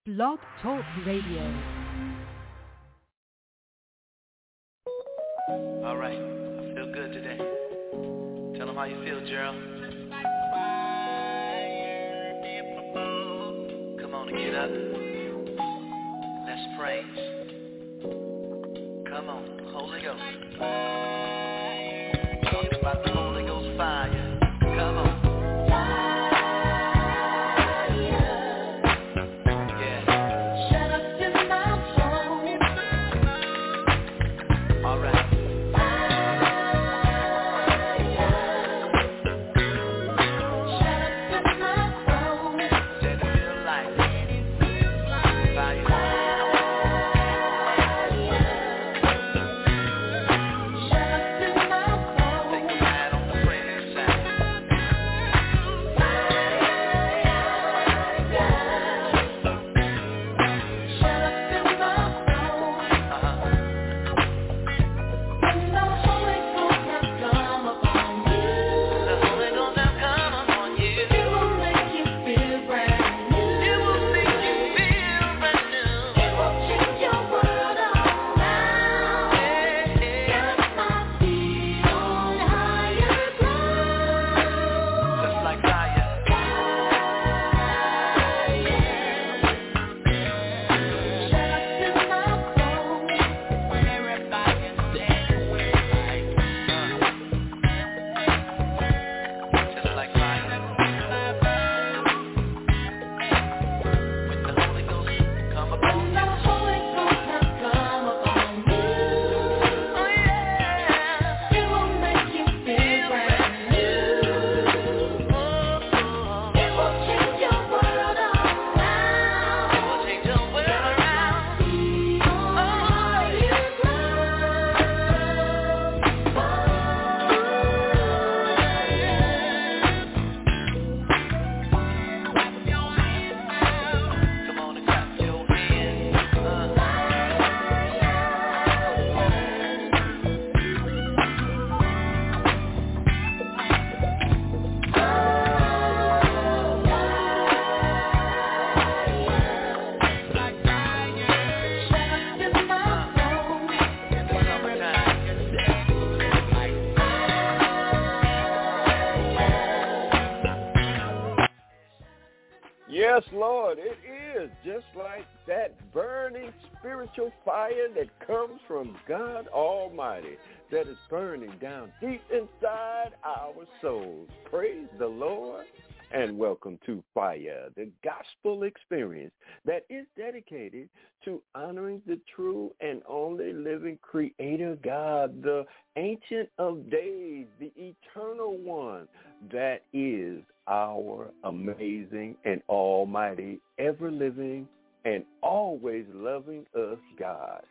Blog Talk Radio. All right, I feel good today. Tell them how you feel, Gerald. Come on and get up. Let's praise. Come on, Holy Ghost. Talking about the Holy Ghost fire. Come on. Yes, Lord, it is just like that burning spiritual fire that comes from God Almighty that is burning down deep inside our souls. Praise the Lord and welcome to Fire, the gospel experience that is dedicated to honoring the true and only living Creator God, the Ancient of Days, the Eternal One that is our amazing and almighty, ever-living and always loving us God.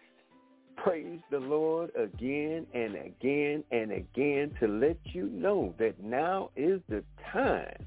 Praise the Lord again and again and again to let you know that now is the time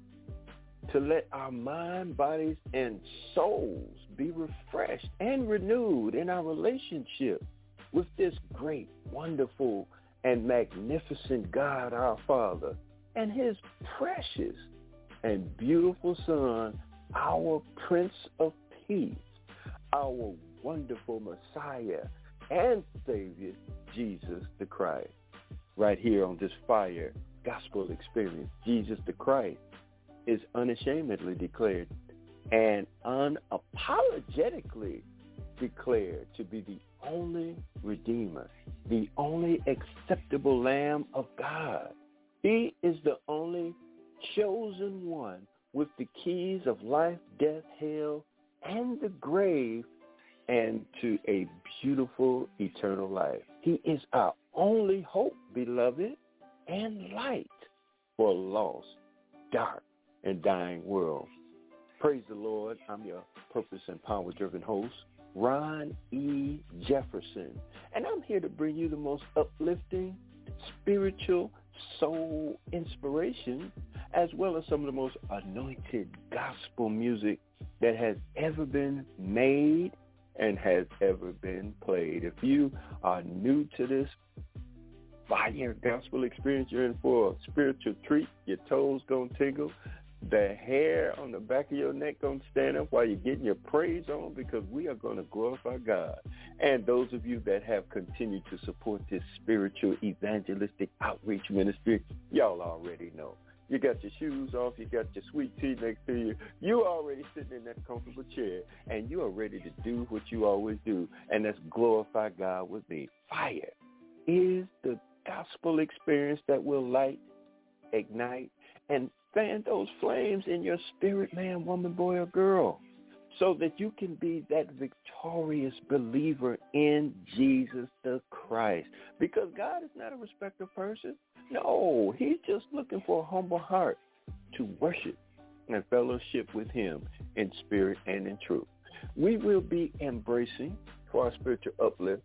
to let our mind, bodies, and souls be refreshed and renewed in our relationship with this great, wonderful, and magnificent God, our Father, and his precious and beautiful Son, our Prince of Peace, our wonderful Messiah and Savior, Jesus the Christ. Right here on this Fire Gospel Experience, Jesus the Christ is unashamedly declared and unapologetically declared to be the only Redeemer, the only acceptable Lamb of God. He is the only chosen one with the keys of life, death, hell, and the grave, and to a beautiful eternal life. He is our only hope, beloved, and light for a lost, dark, and dying world. Praise the Lord. I'm your purpose and power-driven host, Ron E. Jefferson, and I'm here to bring you the most uplifting, spiritual, soul inspiration, as well as some of the most anointed gospel music that has ever been made and has ever been played. If you are new to this Fire Gospel Experience, you're in for a spiritual treat. Your toes gonna tingle. The hair on the back of your neck going to stand up while you're getting your praise on, because we are going to glorify God. And those of you that have continued to support this spiritual evangelistic outreach ministry, y'all already know. You got your shoes off, you got your sweet tea next to you. You already sitting in that comfortable chair, and you are ready to do what you always do, and that's glorify God with me. Fire is the gospel experience that will light, ignite, and fan those flames in your spirit, man, woman, boy, or girl, so that you can be that victorious believer in Jesus the Christ. Because God is not a respecter of person. No, he's just looking for a humble heart to worship and fellowship with him in spirit and in truth. We will be embracing for our spiritual uplift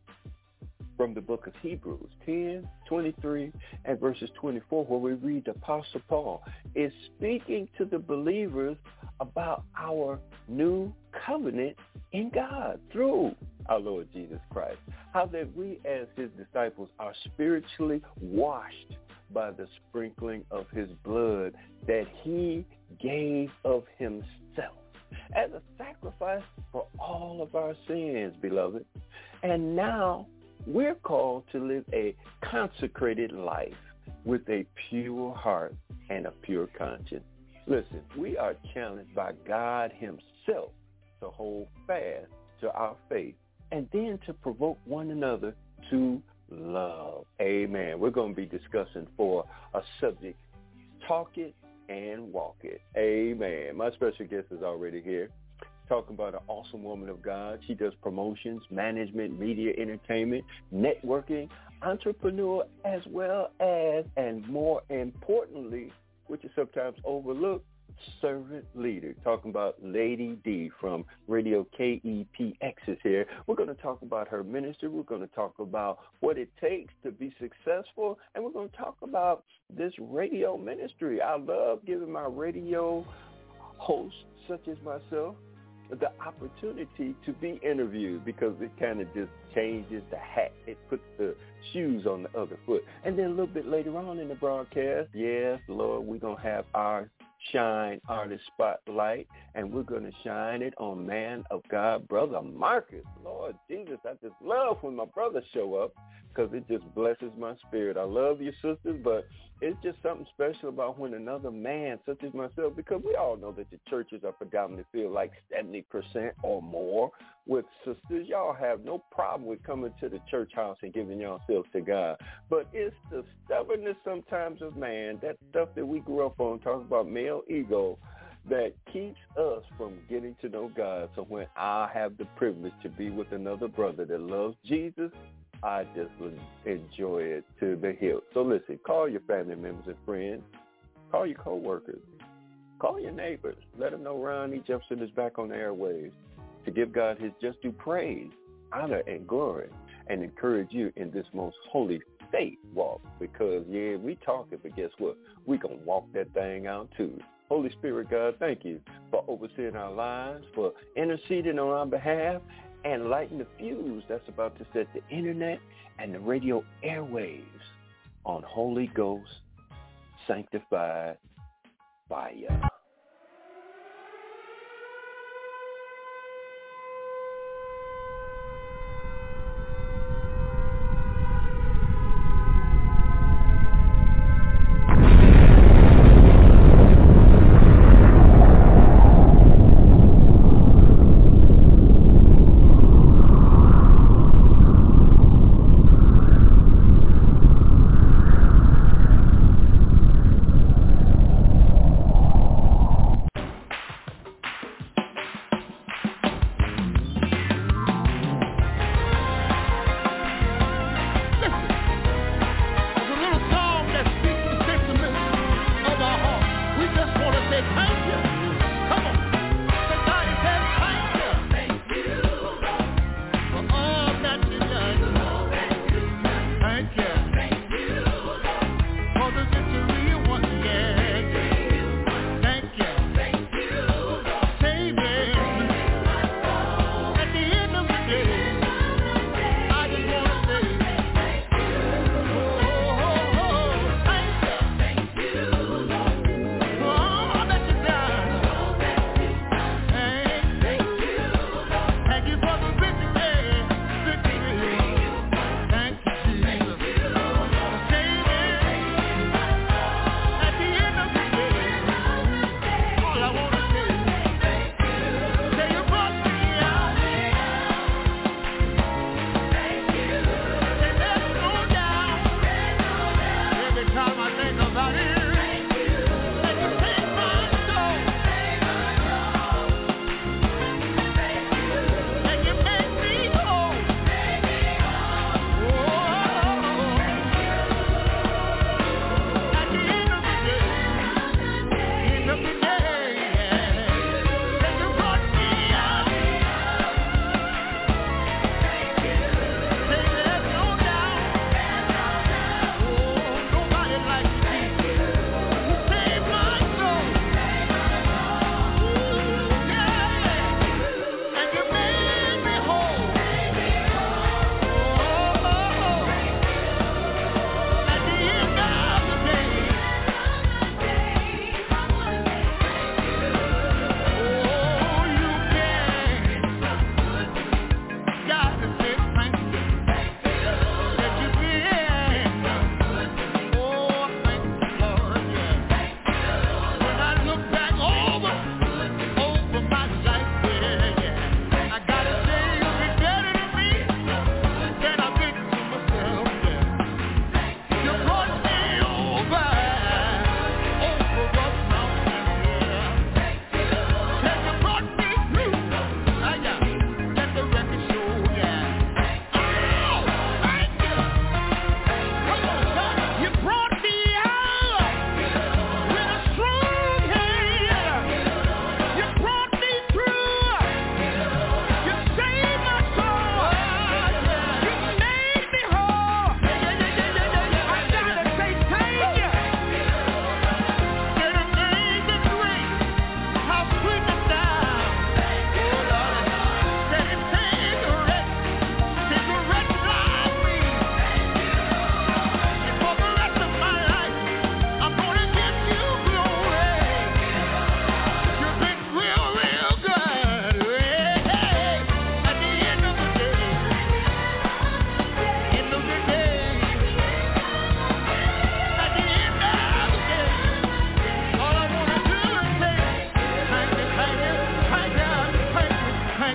from the book of Hebrews 10, 23, and verses 24, where we read the Apostle Paul is speaking to the believers about our new covenant in God through our Lord Jesus Christ. How that we as his disciples are spiritually washed by the sprinkling of his blood that he gave of himself as a sacrifice for all of our sins, beloved. And now we're called to live a consecrated life with a pure heart and a pure conscience. Listen, we are challenged by God himself to hold fast to our faith and then to provoke one another to love. Amen. We're going to be discussing for a subject, talk it and walk it. Amen. My special guest is already here, talking about an awesome woman of God. She does promotions, management, media, entertainment, networking, entrepreneur, as well as, and more importantly, which is sometimes overlooked, servant leader. Talking about Lady D from Radio KEPX is here. We're going to talk about her ministry. We're going to talk about what it takes to be successful. And we're going to talk about this radio ministry. I love giving my radio hosts, such as myself, the opportunity to be interviewed, because it kind of just changes the hat. It puts the shoes on the other foot. And then a little bit later on in the broadcast, yes, Lord, we're going to have our Shine Artist Spotlight, and we're going to shine it on man of God, Brother Marcus. Lord Jesus, I just love when my brothers show up, because it just blesses my spirit. I love you, sisters, but it's just something special about when another man, such as myself, because we all know that the churches are predominantly filled like 70% or more with sisters. Y'all have no problem with coming to the church house and giving yourselves to God. But it's the stubbornness sometimes of man, that stuff that we grew up on, talking about male ego, that keeps us from getting to know God. So when I have the privilege to be with another brother that loves Jesus, I just enjoy it to the hilt. So listen, call your family members and friends. Call your coworkers. Call your neighbors. Let them know Ronnie Jefferson is back on the airwaves to give God his just due praise, honor, and glory, and encourage you in this most holy faith walk. Because, yeah, we talking, but guess what? We going to walk that thing out too. Holy Spirit, God, thank you for overseeing our lives, for interceding on our behalf, and lighting the fuse that's about to set the internet and the radio airwaves on Holy Ghost sanctified fire.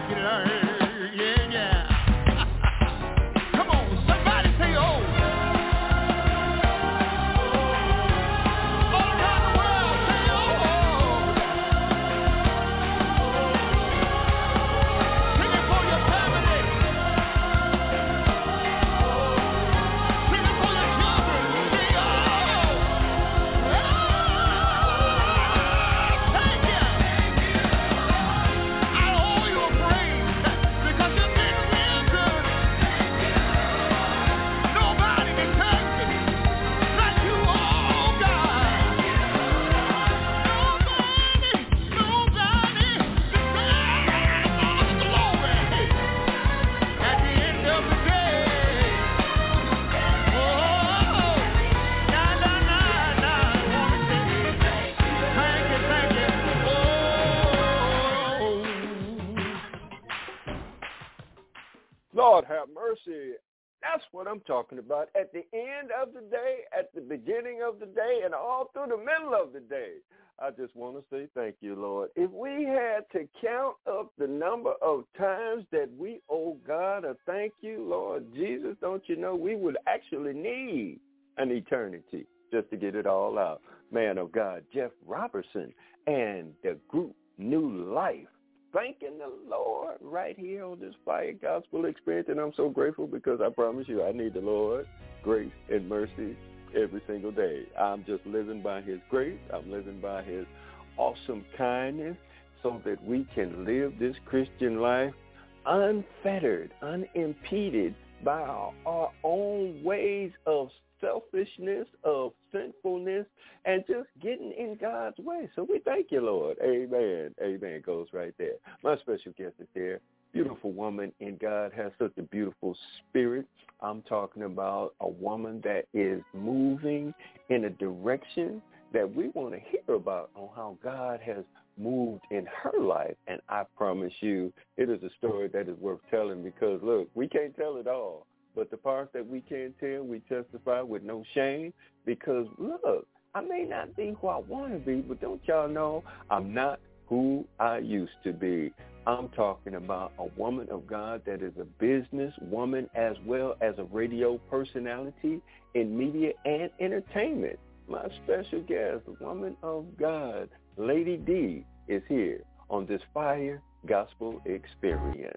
Lord have mercy. That's what I'm talking about. At the end of the day, at the beginning of the day, and all through the middle of the day, I just want to say thank you, Lord. If we had to count up the number of times that we owe God a thank you, Lord Jesus, don't you know we would actually need an eternity just to get it all out. Man of God, Jeff Robertson and the group New Life. Thanking the Lord right here on this Fire Gospel Experience. And I'm so grateful because I promise you I need the Lord's grace and mercy every single day. I'm just living by his grace. I'm living by his awesome kindness so that we can live this Christian life unfettered, unimpeded by our own ways of selfishness, of sinfulness, and just getting in God's way. So we thank you, Lord. Amen. Amen. Goes right there. My special guest is here. Beautiful woman in God, has such a beautiful spirit. I'm talking about a woman that is moving in a direction that we want to hear about on how God has moved in her life. And I promise you, it is a story that is worth telling because, look, we can't tell it all. But the parts that we can't tell, we testify with no shame because, look, I may not be who I want to be, but don't y'all know I'm not who I used to be. I'm talking about a woman of God that is a business woman as well as a radio personality in media and entertainment. My special guest, the woman of God, Lady D, is here on this Fire Gospel Experience.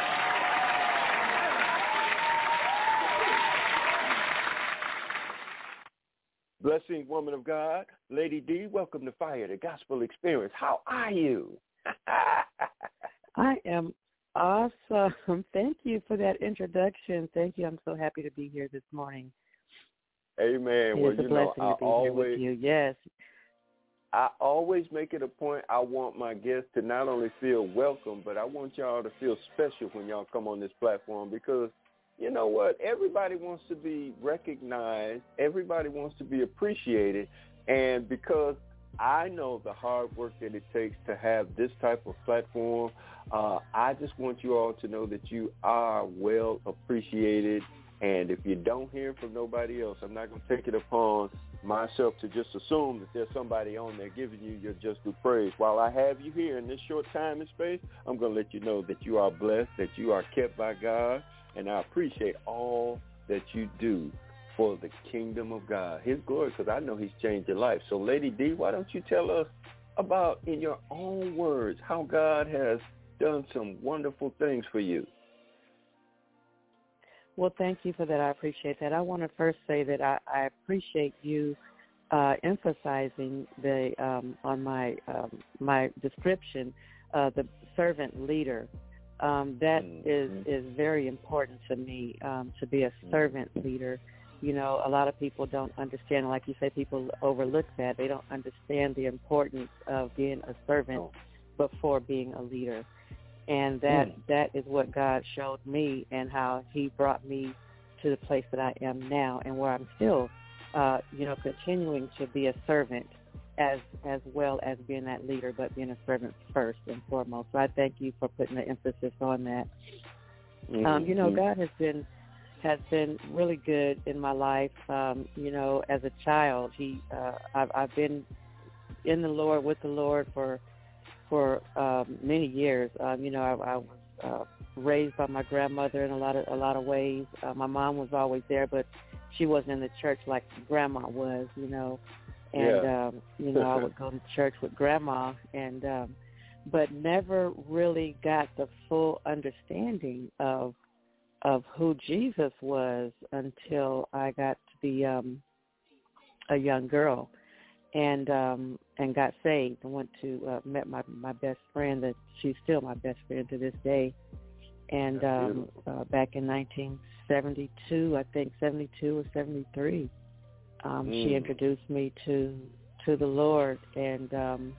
Blessing, woman of God, Lady D, welcome to Fire, the Gospel Experience. How are you? I am awesome. Thank you for that introduction. Thank you. I'm so happy to be here this morning. Amen. It's a blessing to be here with you. Yes. I always make it a point. I want my guests to not only feel welcome, but I want y'all to feel special when y'all come on this platform because you know what? Everybody wants to be recognized. Everybody wants to be appreciated. And because I know the hard work that it takes to have this type of platform, I just want you all to know that you are well appreciated. And if you don't hear from nobody else, I'm not going to take it upon myself to just assume that there's somebody on there giving you your just due praise. While I have you here in this short time and space, I'm going to let you know that you are blessed, that you are kept by God. And I appreciate all that you do for the kingdom of God, his glory, because I know he's changed your life. So, Lady D, why don't you tell us about, in your own words, how God has done some wonderful things for you? Well, thank you for that. I appreciate that. I want to first say that I appreciate you emphasizing on my description, the servant leader. That is very important to me, to be a servant leader. You know, a lot of people don't understand, like you say, people overlook that. They don't understand the importance of being a servant before being a leader. And that is what God showed me and how he brought me to the place that I am now and where I'm still, continuing to be a servant as well as being that leader, but being a servant first and foremost. So I thank you for putting the emphasis on that. God has been really good in my life. As a child, I've been in the Lord, with the Lord for many years. I was raised by my grandmother in a lot of ways. My mom was always there, but she wasn't in the church like Grandma was, you know. And you know, I would go to church with Grandma, and but never really got the full understanding of who Jesus was until I got to be a young girl, and got saved and went to met my best friend, that she's still my best friend to this day. And back in 1972, I think 72 or 73, she introduced me to the Lord, and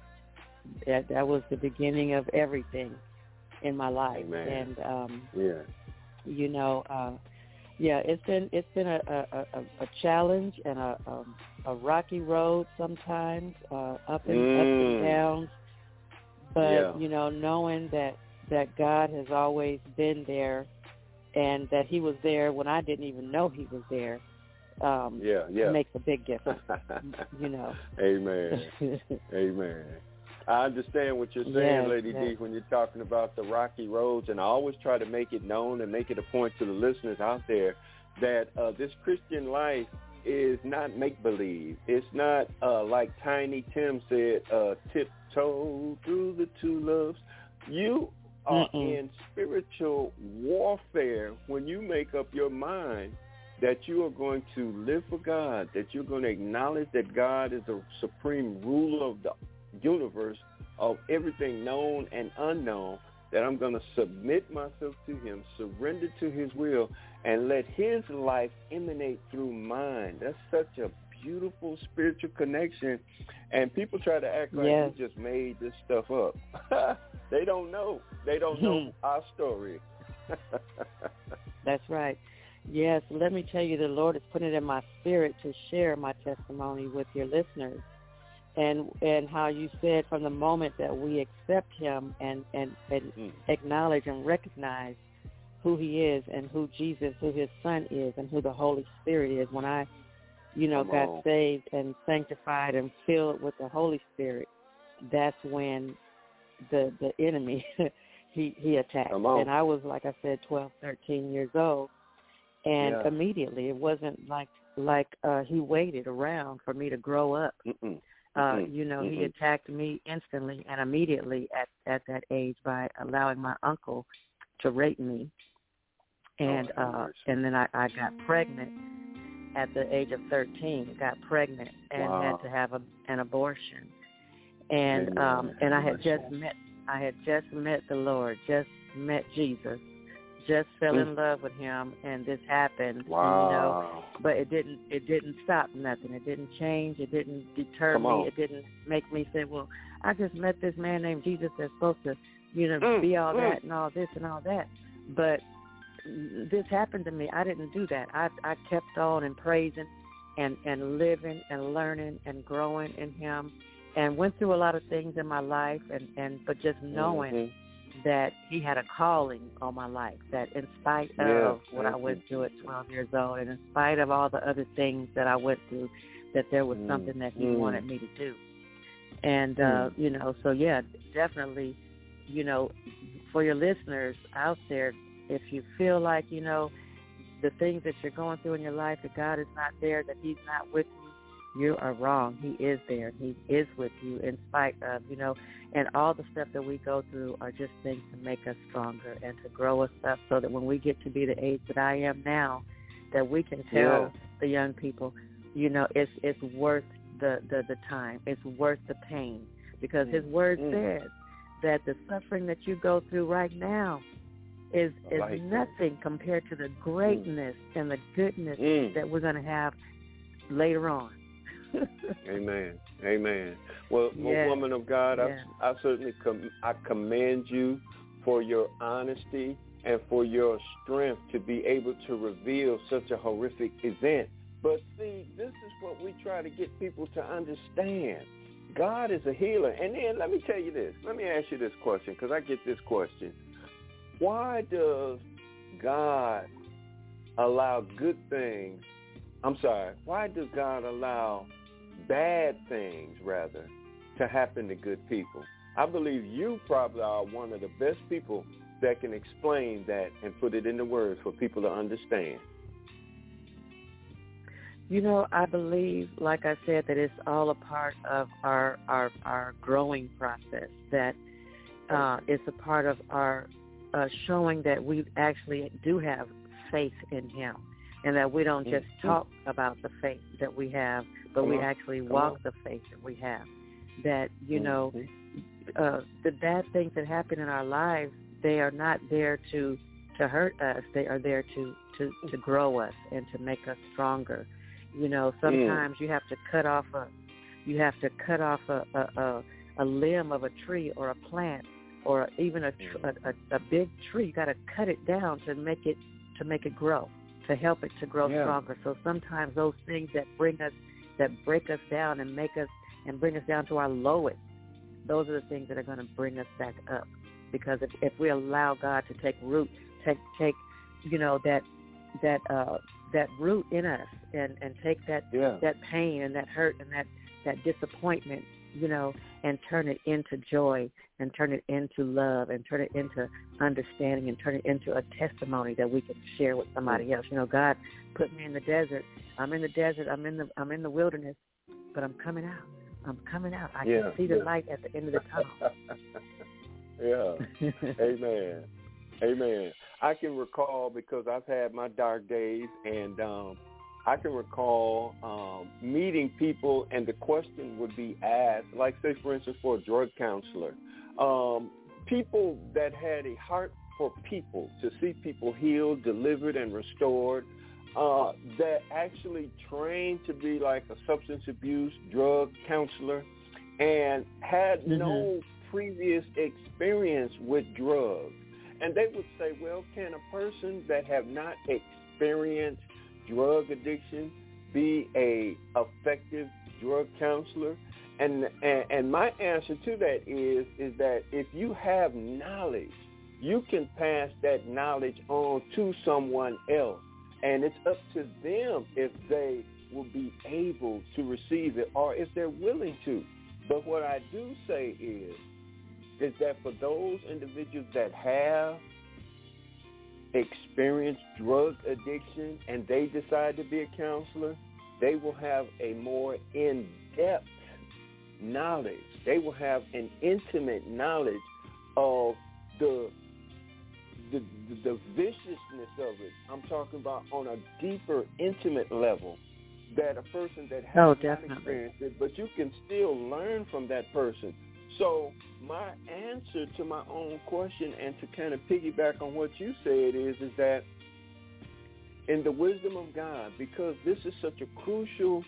that was the beginning of everything in my life. Amen. And you know, it's been a challenge and a rocky road sometimes, up and downs. But you know, knowing that God has always been there, and that He was there when I didn't even know He was there, makes a big difference. You know. Amen. Amen. I understand what you're saying, Lady D, when you're talking about the rocky roads, and I always try to make it known and make it a point to the listeners out there that this Christian life is not make-believe. It's not like Tiny Tim said, tiptoe through the tulips. You are in spiritual warfare when you make up your mind that you are going to live for God, that you're going to acknowledge that God is the supreme ruler of the universe, of everything known and unknown, that I'm going to submit myself to Him, surrender to His will, and let His life emanate through mine. That's such a beautiful spiritual connection, and people try to act like we just made this stuff up. They don't know. They don't know our story. That's right. Yes, let me tell you, the Lord has put it in my spirit to share my testimony with your listeners. And how you said from the moment that we accept Him and acknowledge and recognize who He is and who Jesus, who His Son is, and who the Holy Spirit is. When I, got saved and sanctified and filled with the Holy Spirit, that's when the enemy he attacked. And I was, like I said, 12, 13 years old, and immediately it wasn't like He waited around for me to grow up. He attacked me instantly and immediately at that age by allowing my uncle to rape me. And and then I got pregnant at the age of 13, got pregnant and had to have an abortion. And and I had just met the Lord, just met Jesus, just fell in love with Him, and this happened. But it didn't stop nothing. It didn't change. It didn't deter me. It didn't make me say, well, I just met this man named Jesus that's supposed to, be all that and all this and all that. But this happened to me. I didn't do that. I kept on and praising and living and learning and growing in Him, and went through a lot of things in my life, but just knowing that He had a calling on my life, that in spite of what I went through at 12 years old, and in spite of all the other things that I went through, that there was something that He wanted me to do. And, so definitely, for your listeners out there, if you feel like, the things that you're going through in your life, that God is not there, that He's not with you, you are wrong. He is there. He is with you in spite of, and all the stuff that we go through are just things to make us stronger and to grow us up, so that when we get to be the age that I am now, that we can tell the young people, it's worth the time. It's worth the pain, because His word says that the suffering that you go through right now is nothing compared to the greatness and the goodness that we're going to have later on. Amen. Amen. Well, woman of God, I certainly I commend you for your honesty and for your strength to be able to reveal such a horrific event. But see, this is what we try to get people to understand. God is a healer. And then let me tell you this. Let me ask you this question, because I get this question. Why does God allow good things? Why does God allow bad things, rather, to happen to good people? I believe you probably are one of the best people that can explain that and put it into words for people to understand? You know, I believe, like I said, that it's all a part of our growing process, that it's a part of our showing that we actually do have faith in him, and that we don't just talk about the faith that we have, but we actually walk the faith that we have. That, you know, the bad things that happen in our lives, they are not there to hurt us. They are there to grow us and to make us stronger. You know, sometimes you have to cut off a limb of a tree or a plant, or even a big tree. You got to cut it down to make it grow, to help it to grow stronger. So sometimes those things that break us down and bring us down to our lowest, those are the things that are going to bring us back up. Because if we allow God to take root, take you know, that root in us and take that pain and that hurt and that disappointment, you know, and turn it into joy and turn it into love and turn it into understanding and turn it into a testimony that we can share with somebody else. You know, God put me in the desert. I'm in the desert. I'm in the wilderness, but I'm coming out. I can see the light at the end of the tunnel. Amen. Amen. I can recall, because I've had my dark days, and I can recall meeting people, and the question would be asked, like, say, for instance, for a drug counselor, people that had a heart for people, to see people healed, delivered, and restored, that actually trained to be like a substance abuse drug counselor and had no previous experience with drugs. And they would say, well, can a person that have not experienced drug addiction be a effective drug counselor? And my answer to that is that if you have knowledge, you can pass that knowledge on to someone else. And it's up to them if they will be able to receive it or if they're willing to. But what I do say is that for those individuals that have experienced drug addiction and they decide to be a counselor, they will have a more in-depth knowledge. They will have an intimate knowledge of the viciousness of it. I'm talking about on a deeper, intimate level that a person that has not experienced it, but you can still learn from that person. So my answer to my own question, and to kind of piggyback on what you said, is that in the wisdom of God, because this is such a crucial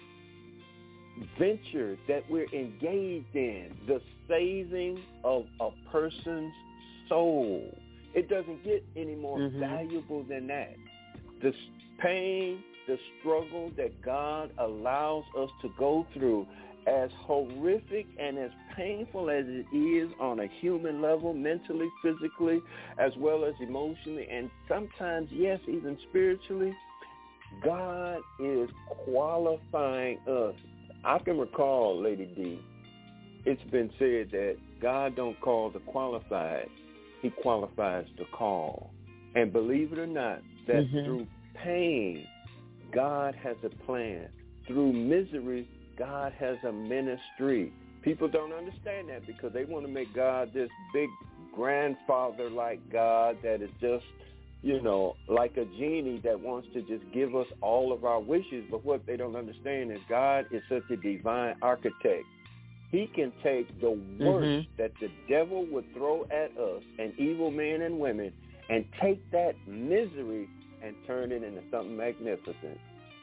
venture that we're engaged in, the saving of a person's soul, it doesn't get any more valuable than that. The pain, the struggle that God allows us to go through, as horrific and as painful as it is on a human level, mentally, physically, as well as emotionally, and sometimes, yes, even spiritually, God is qualifying us. I can recall, Lady D, it's been said that God don't call the qualified, he qualifies the call. And believe it or not, that through pain, God has a plan. Through misery, God has a ministry. People don't understand that because they want to make God this big grandfather-like God that is just, you know, like a genie that wants to just give us all of our wishes. But what they don't understand is God is such a divine architect. He can take the worst that the devil would throw at us and evil men and women and take that misery and turn it into something magnificent.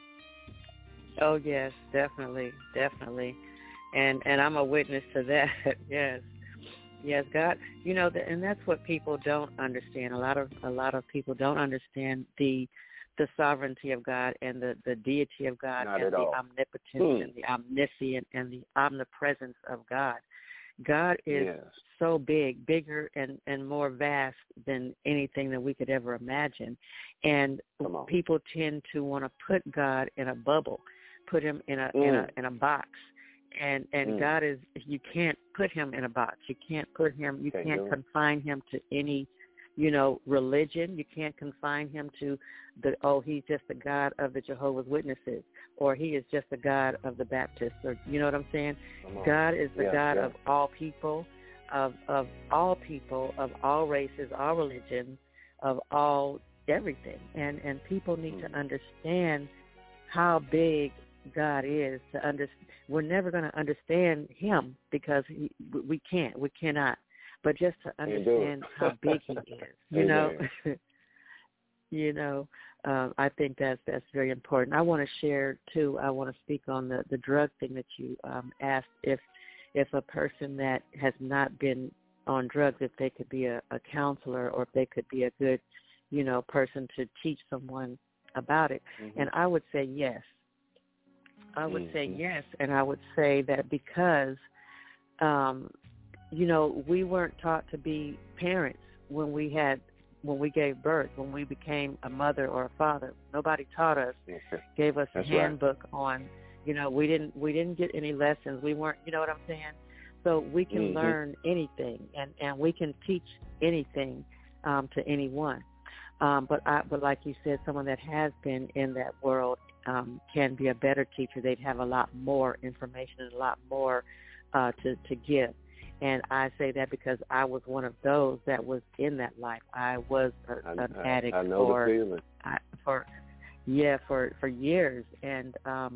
Oh, yes, definitely. And I'm a witness to that. Yes, God. You know, and that's what people don't understand. A lot of people don't understand the sovereignty of God and the deity of God. Not and at the all. omnipotence and the omniscient and the omnipresence of God. God is so big, bigger and more vast than anything that we could ever imagine. And people tend to want to put God in a bubble, put him in a box. And God is, you can't put him in a box. You can't confine him to any religion. You can't confine him to he's just the God of the Jehovah's Witnesses, or he is just the God of the Baptists, or you know what I'm saying? God is the God of all people, of all people, of all races, all religions, of all everything. And people need to understand how big God is. We're never going to understand him because we cannot. But just to understand how big he is, I think that's very important. I want to share too. I want to speak on the drug thing that you asked. If a person that has not been on drugs, if they could be a counselor, or if they could be a good, person to teach someone about it. And I would say yes. I would say yes, and I would say that because, we weren't taught to be parents when we gave birth, when we became a mother or a father. Nobody taught us, gave us a handbook on, we didn't get any lessons. We weren't, you know what I'm saying? So we can learn anything, and we can teach anything to anyone. But like you said, someone that has been in that world can be a better teacher. They'd have a lot more information and a lot more to give. And I say that because I was one of those that was in that life. I was an addict for years, and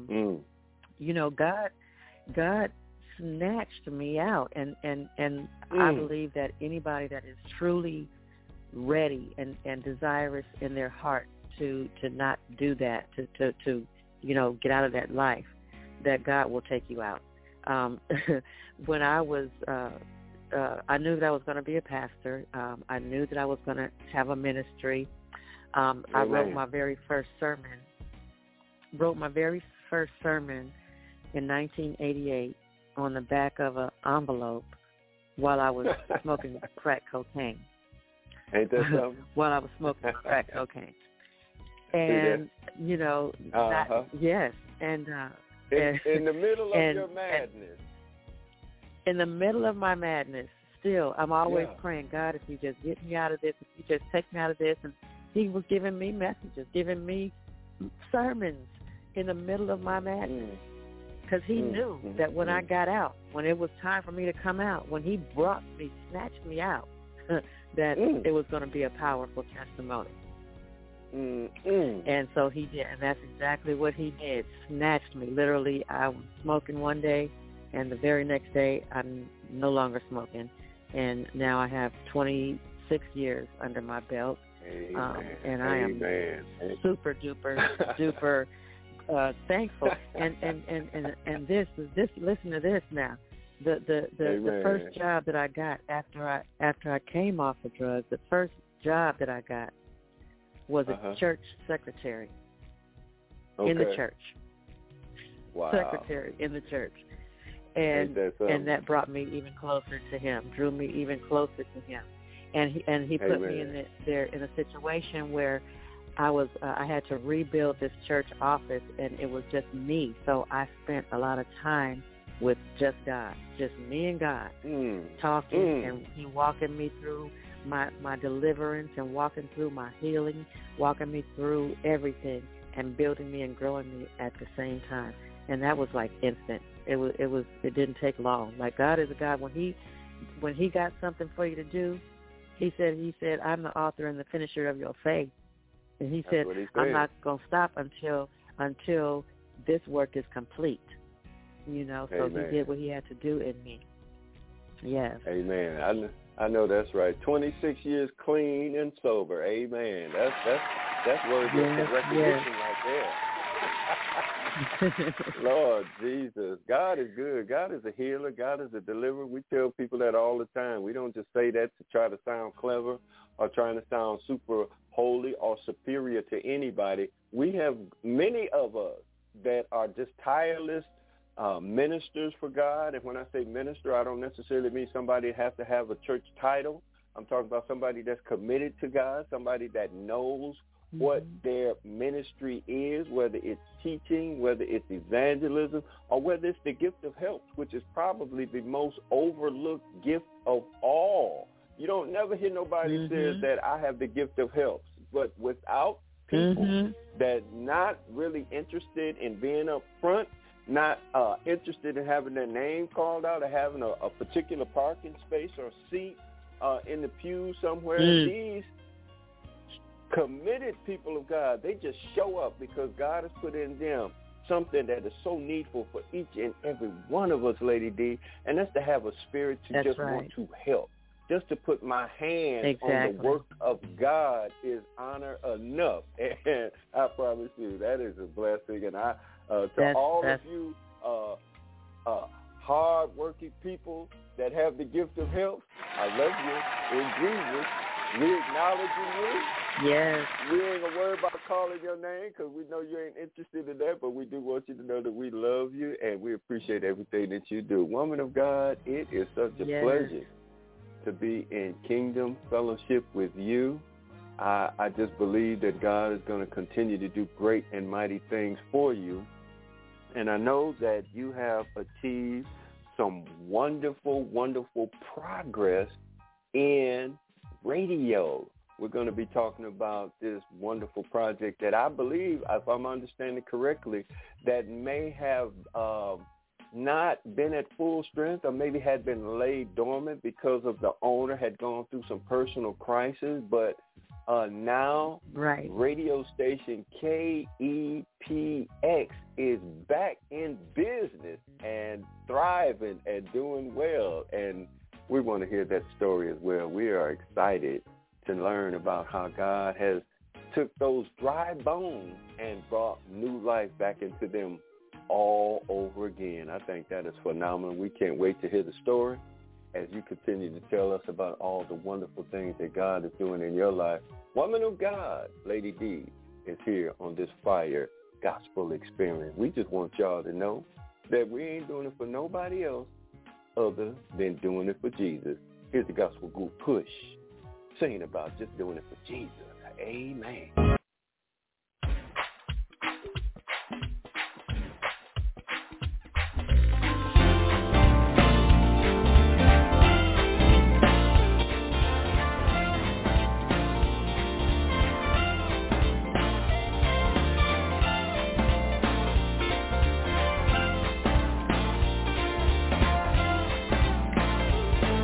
God snatched me out, and I believe that anybody that is truly ready and desirous in their heart to not do that, to get out of that life, that God will take you out. When I was, I knew that I was going to be a pastor. I knew that I was going to have a ministry. I wrote my very first sermon in 1988 on the back of an envelope while I was smoking crack cocaine. Ain't that something? While I was smoking crack cocaine. And, yes. And in the middle of your madness. In the middle of my madness, still, I'm always praying, God, if you just get me out of this, if you just take me out of this. And he was giving me messages, giving me sermons in the middle of my madness. Because he knew that when I got out, when it was time for me to come out, when he snatched me out, that it was going to be a powerful testimony. And so he did, and that's exactly what he did. Snatched me. Literally, I was smoking one day, and the very next day, I'm no longer smoking. And now I have 26 years under my belt. And I am super duper thankful. And this listen to this now. The first job that I got after I came off of drugs, the first job that I got was a church secretary in the church. Wow. Secretary in the church. And that brought me even closer to him, drew me even closer to him. And he put me in a situation where I had to rebuild this church office, and it was just me. So I spent a lot of time with just God, just me and God, talking, and he walking me through my deliverance, and walking through my healing, walking me through everything, and building me and growing me at the same time. And that was like instant. It didn't take long. Like, God is a God, when he got something for you to do, he said, I'm the author and the finisher of your faith. And he said, I'm not going to stop until this work is complete. So he did what he had to do in me. Yes. Amen. I know that's right. 26 years clean and sober. Amen. That's worthy of recognition right there. Lord Jesus, God is good. God is a healer. God is a deliverer. We tell people that all the time. We don't just say that to try to sound clever or trying to sound super holy or superior to anybody. We have many of us that are just tireless ministers for God. And when I say minister, I don't necessarily mean somebody has to have a church title. I'm talking about somebody that's committed to God, somebody that knows what their ministry is, whether it's teaching, whether it's evangelism, or whether it's the gift of helps, which is probably the most overlooked gift of all. You don't never hear nobody say that I have the gift of helps. But without people that not really interested in being up front, not interested in having their name called out or having a particular parking space or seat in the pew somewhere, these committed people of God, they just show up because God has put in them something that is so needful for each and every one of us, Lady D, and that's to have a spirit to want to help. Just to put my hand on the work of God is honor enough. And I promise you, that is a blessing. And I, all of you hard-working people that have the gift of help, I love you in Jesus. We acknowledging you. Yes. We ain't going to worry about calling your name because we know you ain't interested in that, but we do want you to know that we love you and we appreciate everything that you do. Woman of God, it is such a pleasure to be in kingdom fellowship with you. I just believe that God is going to continue to do great and mighty things for you. And I know that you have achieved some wonderful, wonderful progress in radio. We're going to be talking about this wonderful project that I believe, if I'm understanding correctly, that may have not been at full strength or maybe had been laid dormant because of the owner had gone through some personal crisis, but now radio station KEPX is back in business and thriving and doing well, and we want to hear that story as well. We are excited to learn about how God has took those dry bones and brought new life back into them all over again. I think that is phenomenal. We can't wait to hear the story as you continue to tell us about all the wonderful things that God is doing in your life. Woman of God, Lady D, is here on this Fire Gospel Experience. We just want y'all to know that we ain't doing it for nobody else other than doing it for Jesus. Here's the gospel group Push, saying about just doing it for Jesus. Amen.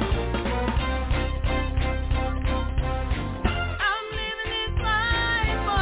I'm living this life.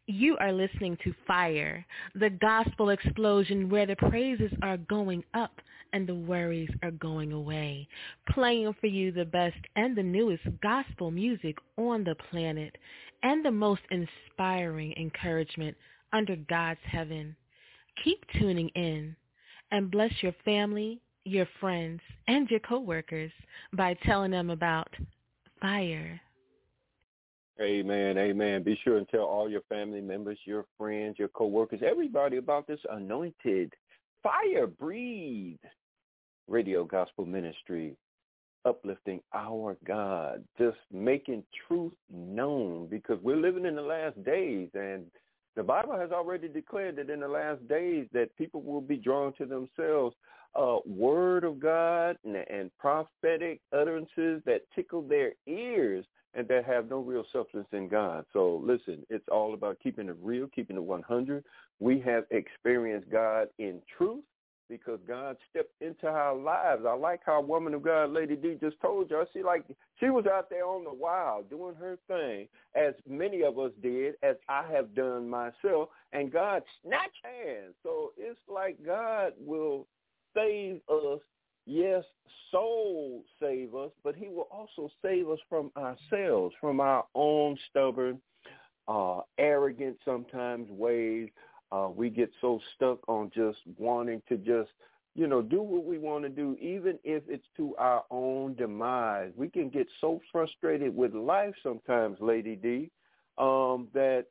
You are listening to Fire, the gospel explosion where the praises are going up and the worries are going away. Playing for you the best and the newest gospel music on the planet and the most inspiring encouragement under God's heaven. Keep tuning in and bless your family, your friends, and your coworkers by telling them about Fire. Amen, amen. Be sure and tell all your family members, your friends, your coworkers, everybody about this anointed, fire-breathed radio gospel ministry, uplifting our God, just making truth known, because we're living in the last days, and the Bible has already declared that in the last days that people will be drawn to themselves word of God and prophetic utterances that tickle their ears and that have no real substance in God. So listen, it's all about keeping it real, keeping it 100. We have experienced God in truth because God stepped into our lives. I like how woman of God, Lady D, just told you. She was out there on the wild doing her thing, as many of us did, as I have done myself, and God snatched hands. So it's like God will save us. Yes, soul save us, but he will also save us from ourselves, from our own stubborn, arrogant sometimes ways. We get so stuck on just wanting to just, do what we want to do, even if it's to our own demise. We can get so frustrated with life sometimes, Lady D, that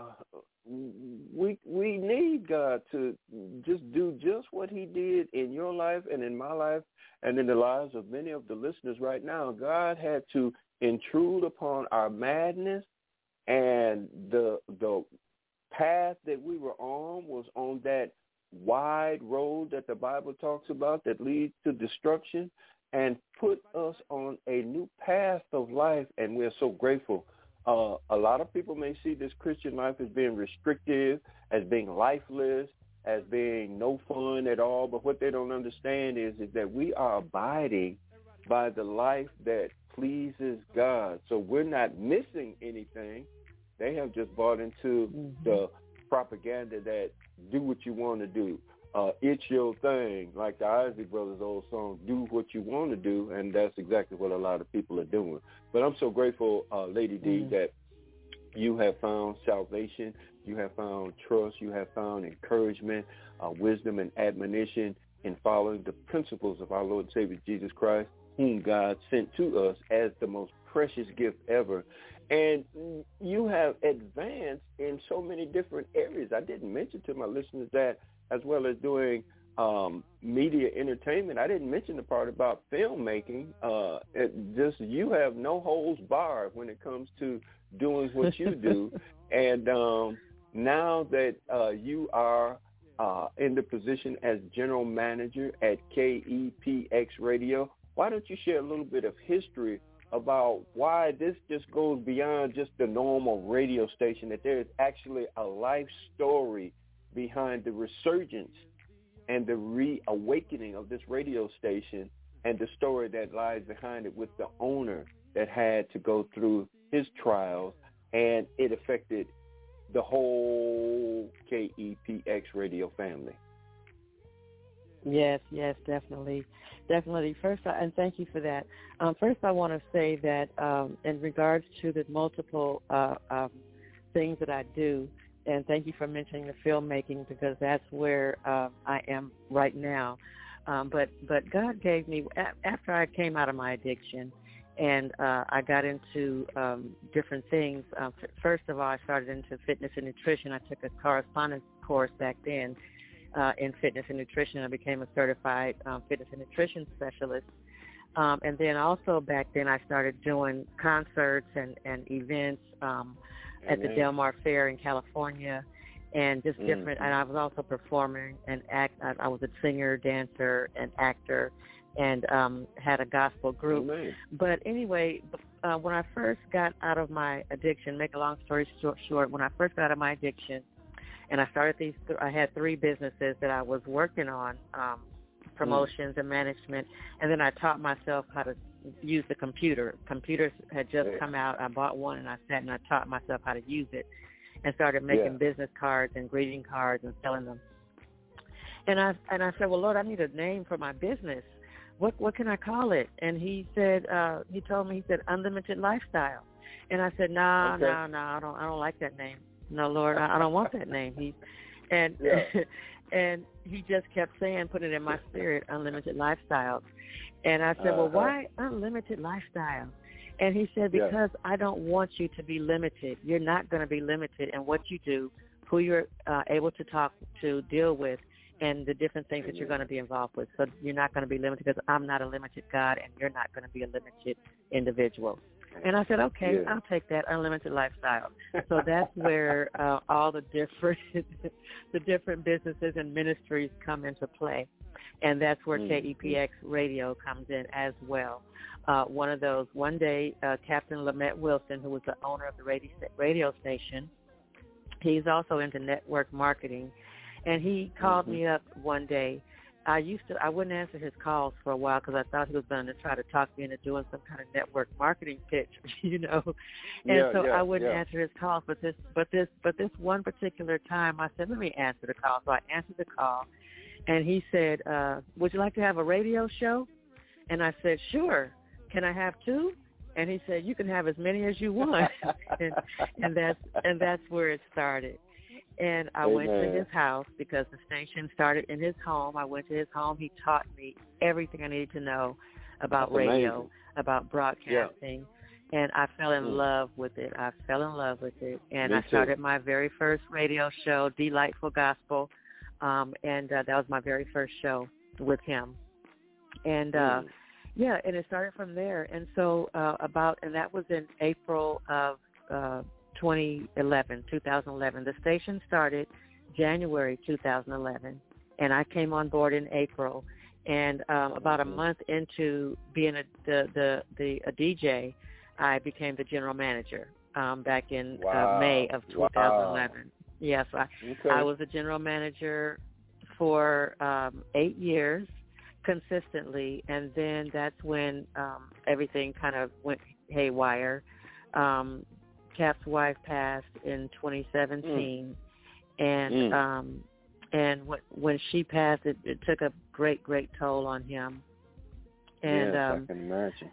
we need God to just do just what he did in your life and in my life and in the lives of many of the listeners right now. God had to intrude upon our madness, and the path that we were on was on that wide road that the Bible talks about that leads to destruction, and put us on a new path of life, and we're so grateful. A lot of people may see this Christian life as being restrictive, as being lifeless, as being no fun at all, but what they don't understand is that we are abiding by the life that pleases God. So we're not missing anything. They have just bought into the propaganda that do what you want to do. It's your thing, like the Isley Brothers' old song, do what you want to do, and that's exactly what a lot of people are doing. But I'm so grateful, Lady D, that you have found salvation, you have found trust, you have found encouragement, wisdom, and admonition in following the principles of our Lord and Savior Jesus Christ, whom God sent to us as the most precious gift ever. And you have advanced in so many different areas. I didn't mention to my listeners that, as well as doing media entertainment, I didn't mention the part about filmmaking. You have no holds barred when it comes to doing what you do. And now that you are in the position as general manager at KEPX Radio, why don't you share a little bit of history about why this just goes beyond just the normal radio station, that there is actually a life story behind the resurgence and the reawakening of this radio station, and the story that lies behind it with the owner that had to go through his trials, and it affected the whole KEPX radio family. Yes, definitely. First, and thank you for that. First, I want to say that in regards to the multiple things that I do, and thank you for mentioning the filmmaking, because that's where I am right now. But God gave me, after I came out of my addiction, and I got into different things. First of all, I started into fitness and nutrition. I took a correspondence course back then in fitness and nutrition. I became a certified fitness and nutrition specialist. And then also back then I started doing concerts and events at the Del Mar Fair in California, and just different. And I was also performing and I was a singer, dancer, and actor, and had a gospel group. Amen. But anyway, when I first got out of my addiction, make a long story short, when I first got out of my addiction, and I started I had 3 businesses that I was working on, promotions and management, and then I taught myself how to use the computer. Computers had just come out. I bought one, and I sat and I taught myself how to use it and started making business cards and greeting cards and selling them. And I said, well, Lord, I need a name for my business. What can I call it? And he said, he told me, he said, Unlimited Lifestyle. And I said, no, I don't like that name. No, Lord, I don't want that name. And he just kept saying, put it in my spirit, Unlimited Lifestyle. And I said, well, why Unlimited Lifestyle? And he said, because I don't want you to be limited. You're not going to be limited in what you do, who you're able to talk to, deal with, and the different things that you're going to be involved with. So you're not going to be limited because I'm not a limited God, and you're not going to be a limited individual. And I said, okay, I'll take that, Unlimited Lifestyle. So that's where all the different businesses and ministries come into play. And that's where KEPX Radio comes in as well. One of those, one day, Captain Lamette Wilson, who was the owner of the radio station, he's also into network marketing. And he called me up one day. I wouldn't answer his calls for a while because I thought he was going to try to talk me into doing some kind of network marketing pitch, you know. And I wouldn't answer his calls. But this one particular time, I said, let me answer the call. So I answered the call, and he said, would you like to have a radio show? And I said, sure. Can I have two? And he said, you can have as many as you want. and that's where it started. And I went to his house because the station started in his home. I went to his home. He taught me everything I needed to know about radio, about broadcasting, and I fell in love with it. And I started my very first radio show, Delightful Gospel, and that was my very first show with him. And, and it started from there. And so and that was in April of 2011. The station started January 2011, and I came on board in April. And about a month into being a DJ, I became the general manager back in May of 2011. Yes, I was the general manager for 8 years consistently, and then that's when everything kind of went haywire. Cap's wife passed in 2017, and when she passed, it took a great toll on him. And I can imagine.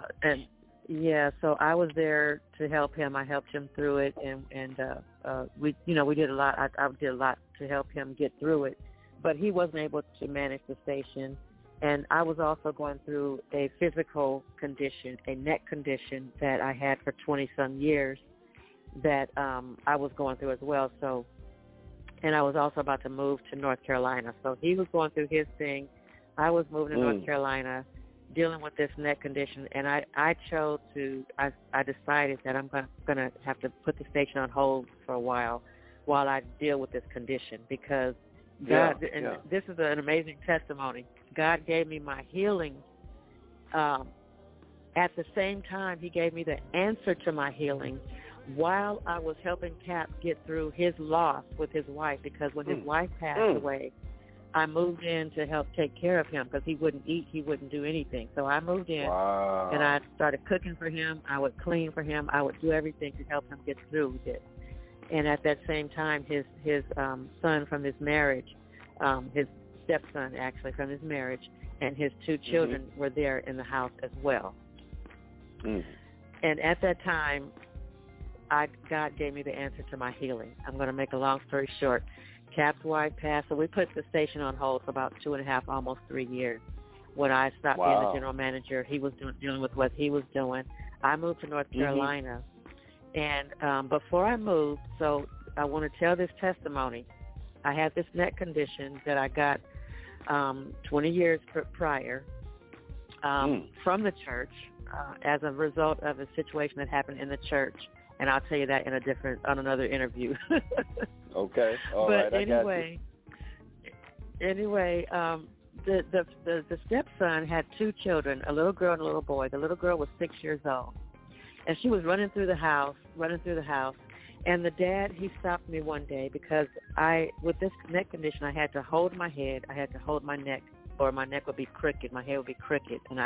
So I was there to help him. I helped him through it, and we did a lot. I did a lot to help him get through it, but he wasn't able to manage the station. And I was also going through a physical condition, a neck condition that I had for 20-some years that I was going through as well. So, and I was also about to move to North Carolina. So he was going through his thing. I was moving to North Carolina, dealing with this neck condition, and I decided that I'm going to have to put the station on hold for a while I deal with this condition, because God, this is an amazing testimony. God gave me my healing. At the same time, he gave me the answer to my healing while I was helping Cap get through his loss with his wife, because when his wife passed away, I moved in to help take care of him because he wouldn't eat, he wouldn't do anything. So I moved in and I started cooking for him. I would clean for him. I would do everything to help him get through with it. And at that same time, his son from his marriage, his stepson actually from his marriage, and his two children were there in the house as well. And at that time, God gave me the answer to my healing. I'm going to make a long story short. Cap's wife passed, so we put the station on hold for about 2.5, almost 3 years. When I stopped being the general manager, he was dealing with what he was doing. I moved to North Carolina. And before I moved, so I want to tell this testimony. I had this neck condition that I got 20 years prior from the church as a result of a situation that happened in the church. And I'll tell you that on another interview. Okay. All right. I got you. The stepson had two children, a little girl and a little boy. The little girl was 6 years old, and she was running through the house. And the dad, he stopped me one day because with this neck condition, I had to hold my head, I had to hold my neck, or my neck would be crooked, my head would be crooked, and I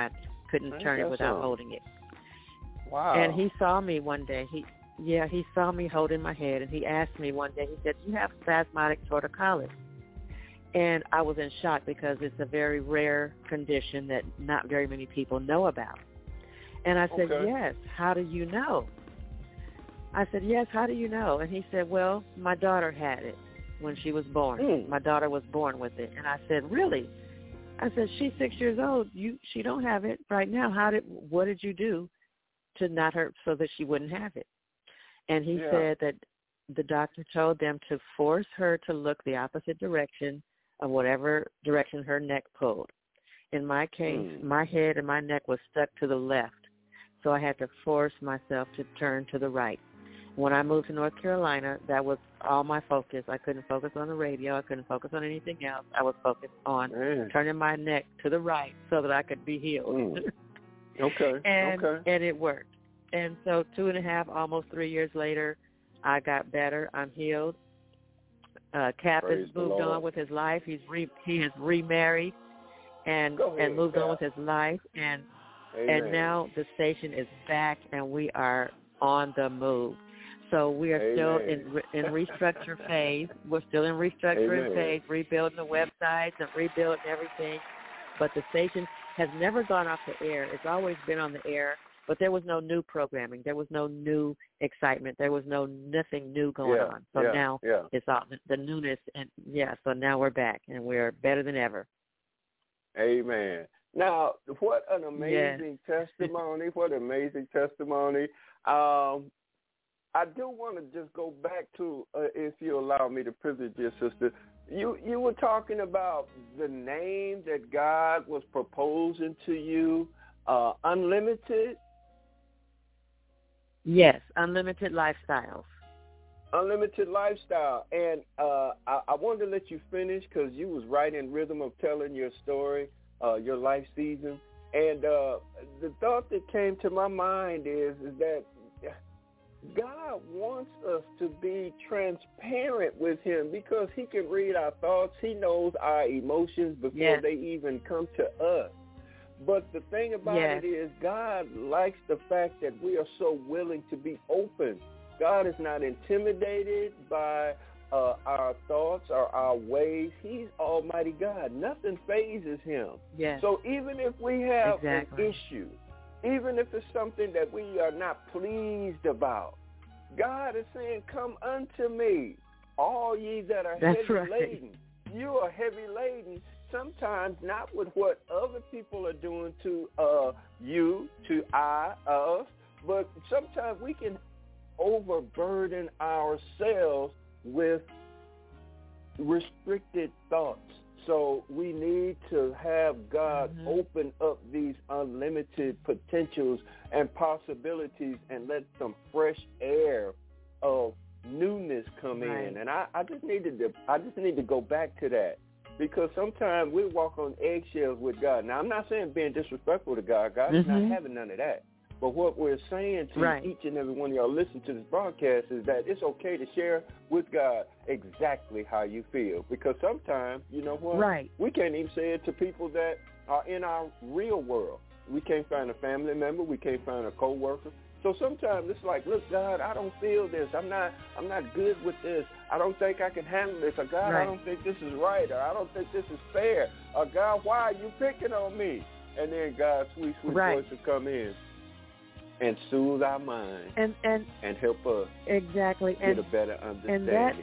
couldn't turn it without holding it. Wow. And he saw me one day. He saw me holding my head, and he asked me one day, he said, "You have spasmodic torticollis." And I was in shock because it's a very rare condition that not very many people know about. And I said, "Yes, how do you know?" I said, "Yes, how do you know?" And he said, "Well, my daughter had it when she was born. My daughter was born with it." And I said, "Really?" I said, "She's 6 years old. She don't have it right now. What did you do to not hurt so that she wouldn't have it?" And he said that the doctor told them to force her to look the opposite direction of whatever direction her neck pulled. In my case, my head and my neck was stuck to the left, so I had to force myself to turn to the right. When I moved to North Carolina, that was all my focus. I couldn't focus on the radio. I couldn't focus on anything else. I was focused on turning my neck to the right so that I could be healed. And it worked. And so 2.5, almost 3 years later, I got better. I'm healed. Cap has moved on with his life. He has remarried and moved on with his life. And now the station is back, and we are on the move. So we are still in restructure phase. We're still in restructuring phase, rebuilding the websites and rebuilding everything. But the station has never gone off the air. It's always been on the air, but there was no new programming. There was no new excitement. There was nothing new going on. So now it's all the newness. And so now we're back, and we're better than ever. Amen. Now, what an amazing testimony. What an amazing testimony. I do want to just go back to, if you allow me to privilege your sister, you were talking about the name that God was proposing to you, Unlimited? Yes, Unlimited Lifestyles. Unlimited Lifestyle. And I wanted to let you finish because you was right in rhythm of telling your story, your life season. And the thought that came to my mind is that God wants us to be transparent with him because he can read our thoughts. He knows our emotions before they even come to us. But the thing about it is God likes the fact that we are so willing to be open. God is not intimidated by our thoughts or our ways. He's Almighty God. Nothing phases him. Yes. So even if we have an issue, even if it's something that we are not pleased about, God is saying, "Come unto me, all ye that are heavy laden." You are heavy laden, sometimes not with what other people are doing to you, to us, but sometimes we can overburden ourselves with restricted thoughts. So we need to have God open up these unlimited potentials and possibilities and let some fresh air of newness come in. And I just need to go back to that because sometimes we walk on eggshells with God. Now, I'm not saying being disrespectful to God. God is not having none of that. But what we're saying to each and every one of y'all listening to this broadcast is that it's okay to share with God exactly how you feel. Because sometimes, you know what? We can't even say it to people that are in our real world. We can't find a family member. We can't find a coworker. So sometimes it's like, look, God, I don't feel this. I'm not good with this. I don't think I can handle this. Or God, I don't think this is right. Or I don't think this is fair. Or God, why are you picking on me? And then God's sweet, sweet voice will come in and soothe our mind and help us get a better understanding.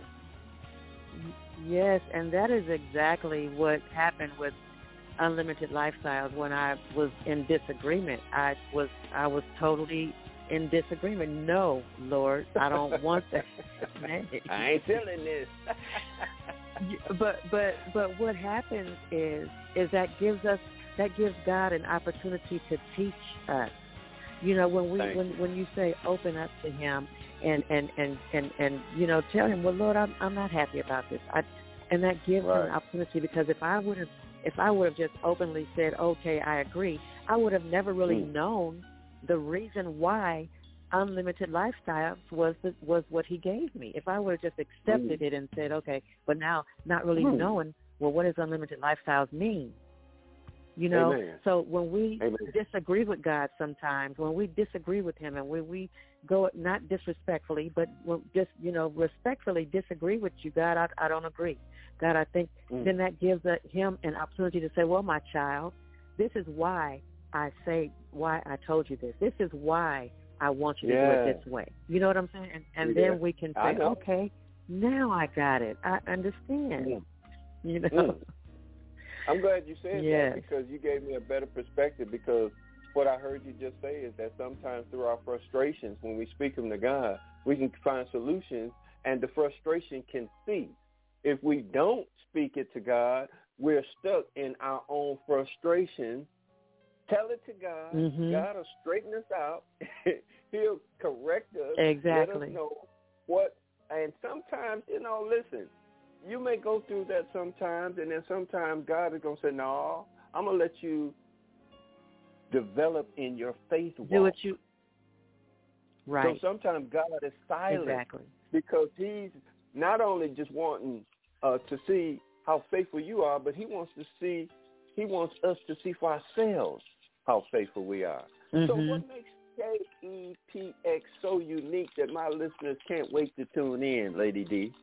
And that is exactly what happened with Unlimited Lifestyles when I was in disagreement. I was totally in disagreement. No, Lord, I don't want that. I ain't feeling this. But what happens is that gives God an opportunity to teach us. You know, when you say open up to him and you know, tell him, well, Lord, I'm not happy about this. And that gives him an opportunity, because if I would have just openly said, okay, I agree, I would have never really known the reason why Unlimited Lifestyles was what he gave me. If I would have just accepted it and said, okay, but now not really knowing, well, what does Unlimited Lifestyles mean? You know, Amen. so when we Amen. disagree with God sometimes, when we disagree with him and when we go, not disrespectfully, but just, respectfully disagree with you, God, I don't agree. God, I think then that gives him an opportunity to say, well, my child, this is why I told you this. This is why I want you to do it this way. You know what I'm saying? And then we can say, okay, now I got it. I understand. You know? I'm glad you said that, because you gave me a better perspective, because what I heard you just say is that sometimes through our frustrations, when we speak them to God, we can find solutions, and the frustration can cease. If we don't speak it to God, we're stuck in our own frustration. Tell it to God. God will straighten us out. He'll correct us. Exactly. Let us know what. And sometimes, listen, you may go through that sometimes, and then sometimes God is going to say, no, I'm going to let you develop in your faith walk. Do what you... Right. So sometimes God is silent because he's not only just wanting to see how faithful you are, but he wants us to see for ourselves how faithful we are. So what makes KEPX so unique that my listeners can't wait to tune in, Lady D?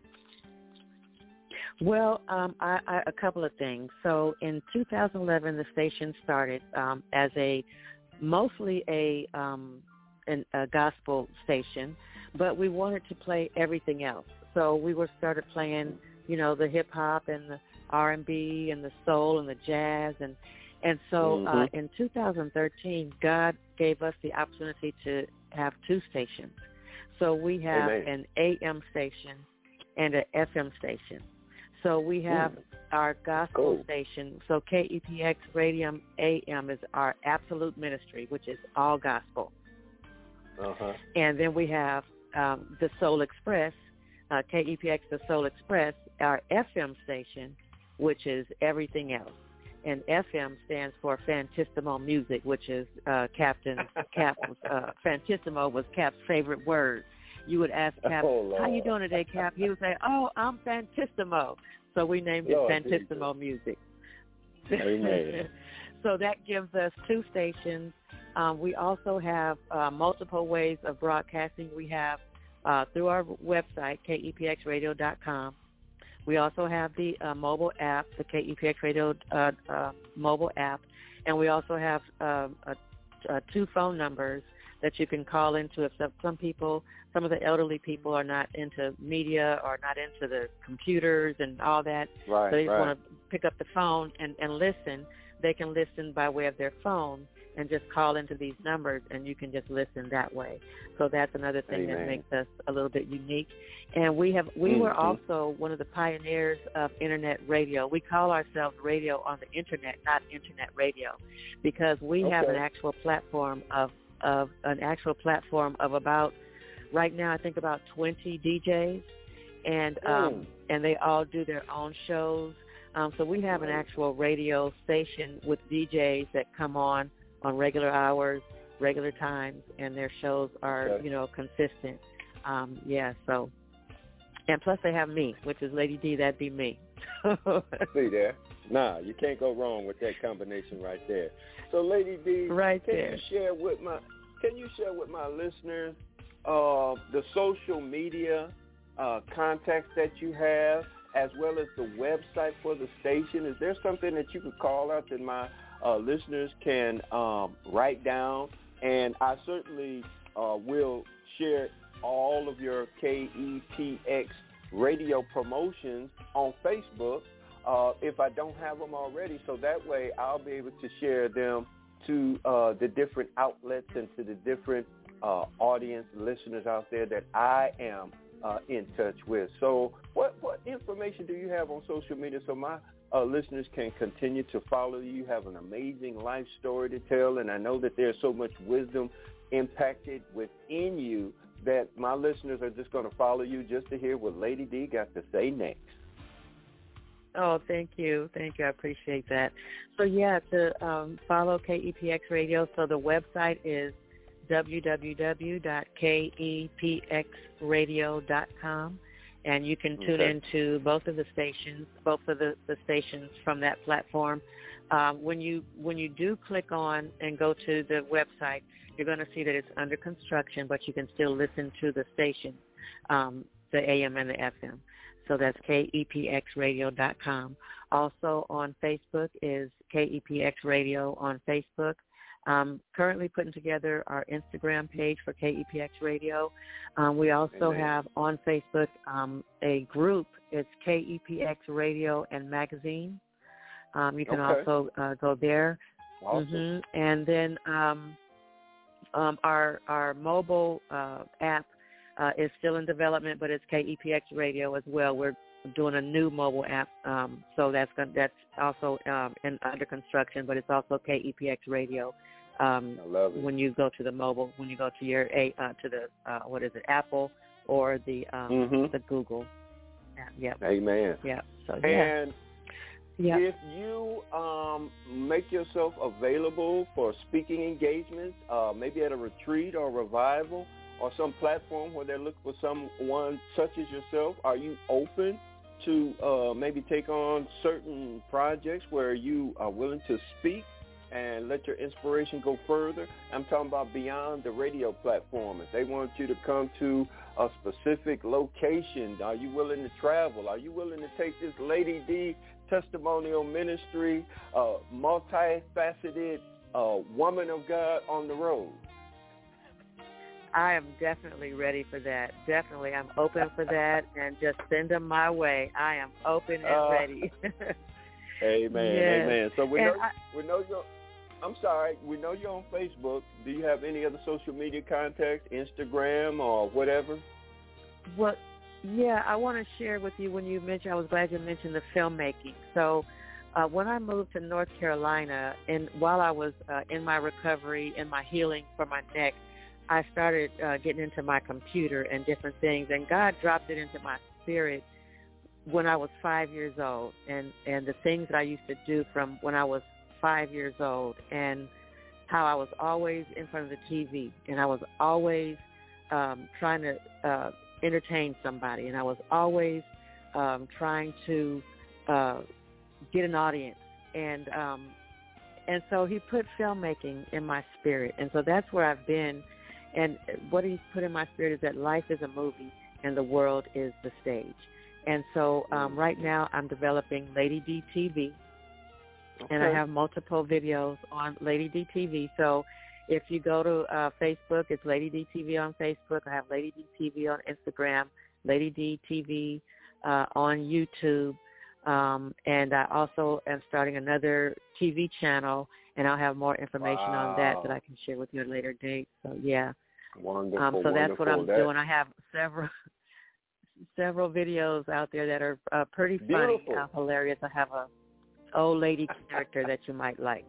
Well, a couple of things. So in 2011, the station started as mostly a gospel station, but we wanted to play everything else. So we started playing, the hip hop and the R&B and the soul and the jazz, and so in 2013, God gave us the opportunity to have two stations. So we have an AM station and an FM station. So we have our gospel station. So KEPX Radio AM is our absolute ministry, which is all gospel. And then we have the Soul Express, KEPX, the Soul Express, our FM station, which is everything else. And FM stands for Fantissimo Music, which is Fantissimo was Cap's favorite word. You would ask Cap, how you doing today, Cap? He would say, I'm Fantissimo. So we named it Fantissimo Music. Amen. So that gives us two stations. We also have multiple ways of broadcasting. We have through our website, kepxradio.com. We also have the mobile app, the KEPX Radio mobile app, and we also have two phone numbers that you can call into if some of the elderly people are not into media or not into the computers and all that. Right, so they just want to pick up the phone and listen. They can listen by way of their phone and just call into these numbers, and you can just listen that way. So that's another thing that makes us a little bit unique. And we were also one of the pioneers of Internet radio. We call ourselves radio on the Internet, not Internet radio, because we have an actual platform of about, right now I think about 20 DJs, and they all do their own shows. So we have an actual radio station with DJs that come on regular hours, regular times, and their shows are, consistent. So, and plus they have me, which is Lady D, that'd be me. See there? Nah, you can't go wrong with that combination right there. So Lady D, can you share with my listeners the social media contacts that you have, as well as the website for the station? Is there something that you could call out that my listeners can write down? And I certainly will share all of your KEPX radio promotions on Facebook if I don't have them already, so that way I'll be able to share them to the different outlets and to the different audience listeners out there that I am in touch with. So what information do you have on social media so my listeners can continue to follow you? You have an amazing life story to tell, and I know that there's so much wisdom impacted within you that my listeners are just going to follow you just to hear what Lady D got to say next. Oh, thank you. I appreciate that. So, to follow KEPX Radio, so the website is www.kepxradio.com, and you can tune into both of the stations from that platform. When you do click on and go to the website, you're going to see that it's under construction, but you can still listen to the station, the AM and the FM. So that's KEPXradio.com. Also on Facebook is KEPX Radio on Facebook. Currently putting together our Instagram page for KEPX Radio. We also have on Facebook a group. It's KEPX Radio and Magazine. You can also go there. Awesome. And then our mobile app is still in development, but it's KEPX Radio as well. We're doing a new mobile app, so that's also under construction, but it's also KEPX Radio. I love it. When you go to the mobile, when you go to your Apple or the Google. Yeah. Amen. Yeah. So and if you make yourself available for speaking engagements, maybe at a retreat or revival or some platform where they're looking for someone such as yourself, are you open to maybe take on certain projects where you are willing to speak and let your inspiration go further? I'm talking about beyond the radio platform. If they want you to come to a specific location, are you willing to travel? Are you willing to take this Lady D testimonial ministry, multifaceted woman of God on the road? I am definitely ready for that. Definitely. I'm open for that, and just send them my way. I am open and ready. Amen. Yes. Amen. So we know you're I'm sorry, we know you're on Facebook. Do you have any other social media contacts, Instagram or whatever? Well, yeah, I want to share with you I was glad you mentioned the filmmaking. So when I moved to North Carolina, and while I was in my recovery and my healing for my neck, I started getting into my computer and different things, and God dropped it into my spirit when I was 5 years old, and the things that I used to do from when I was 5 years old, and how I was always in front of the TV, and I was always trying to entertain somebody, and I was always trying to get an audience, and so he put filmmaking in my spirit, and so that's where I've been. And what he's put in my spirit is that life is a movie and the world is the stage. And so right now I'm developing Lady D TV, and I have multiple videos on Lady D TV. So if you go to Facebook, it's Lady D TV on Facebook. I have Lady D TV on Instagram, Lady D TV on YouTube. And I also am starting another TV channel, and I'll have more information on that I can share with you at a later date. So, yeah. Wonderful. So that's what I'm doing. I have several videos out there that are pretty funny, hilarious. I have a old lady character that you might like.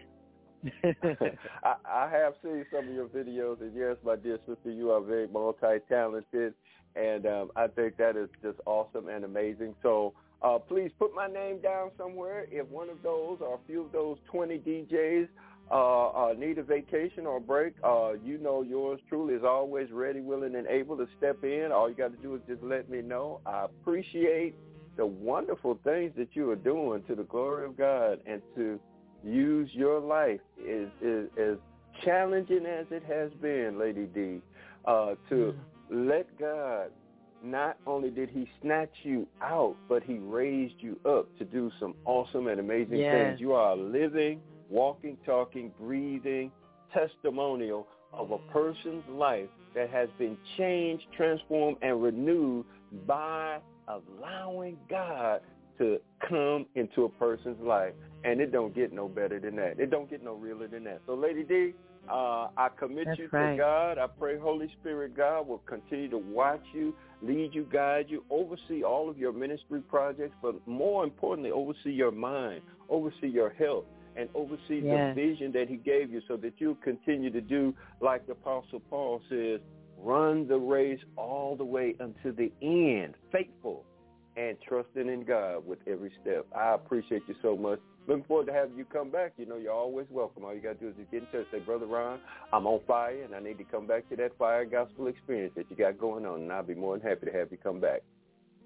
I have seen some of your videos, and yes, my dear sister, you are very multi-talented, and I think that is just awesome and amazing. So please put my name down somewhere. If one of those or a few of those 20 DJs need a vacation or a break, you know yours truly is always ready, willing, and able to step in. All you got to do is just let me know. I appreciate the wonderful things that you are doing to the glory of God, and to use your life is as challenging as it has been, Lady D, to let God, not only did he snatch you out, but he raised you up to do some awesome and amazing things. You are a living, walking, talking, breathing testimonial of a person's life that has been changed, transformed, and renewed by allowing God to come into a person's life. And it don't get no better than that. It don't get no realer than that. So, Lady D, I commit you to God. I pray Holy Spirit God will continue to watch you, lead you, guide you, oversee all of your ministry projects, but more importantly, oversee your mind, oversee your health, and oversee the vision that he gave you, so that you'll continue to do, like the Apostle Paul says, run the race all the way unto the end, faithful and trusting in God with every step. I appreciate you so much. Looking forward to having you come back. You know, you're always welcome. All you got to do is just get in touch. Say, Brother Ron, I'm on fire, and I need to come back to that fire gospel experience that you got going on, and I'll be more than happy to have you come back.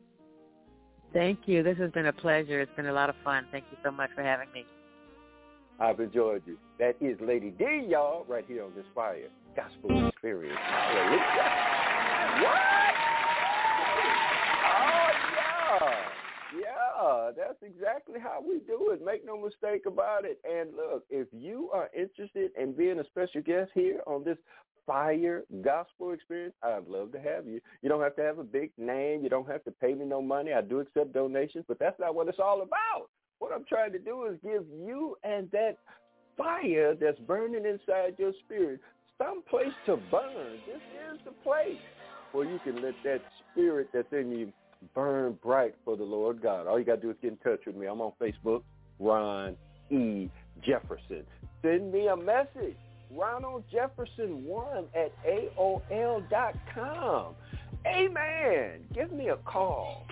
Thank you. This has been a pleasure. It's been a lot of fun. Thank you so much for having me. I've enjoyed you. That is Lady D, y'all, right here on this Fire Gospel Experience. Hallelujah. What? Oh, yeah, that's exactly how we do it. Make no mistake about it. And look, if you are interested in being a special guest here on this Fire Gospel Experience, I'd love to have you. You don't have to have a big name. You don't have to pay me no money. I do accept donations, but that's not what it's all about. What I'm trying to do is give you and that fire that's burning inside your spirit some place to burn. This is the place where you can let that spirit that's in you burn bright for the Lord God. All you got to do is get in touch with me. I'm on Facebook, Ron E. Jefferson. Send me a message, Ronald Jefferson1 at AOL.com. Amen. Give me a call,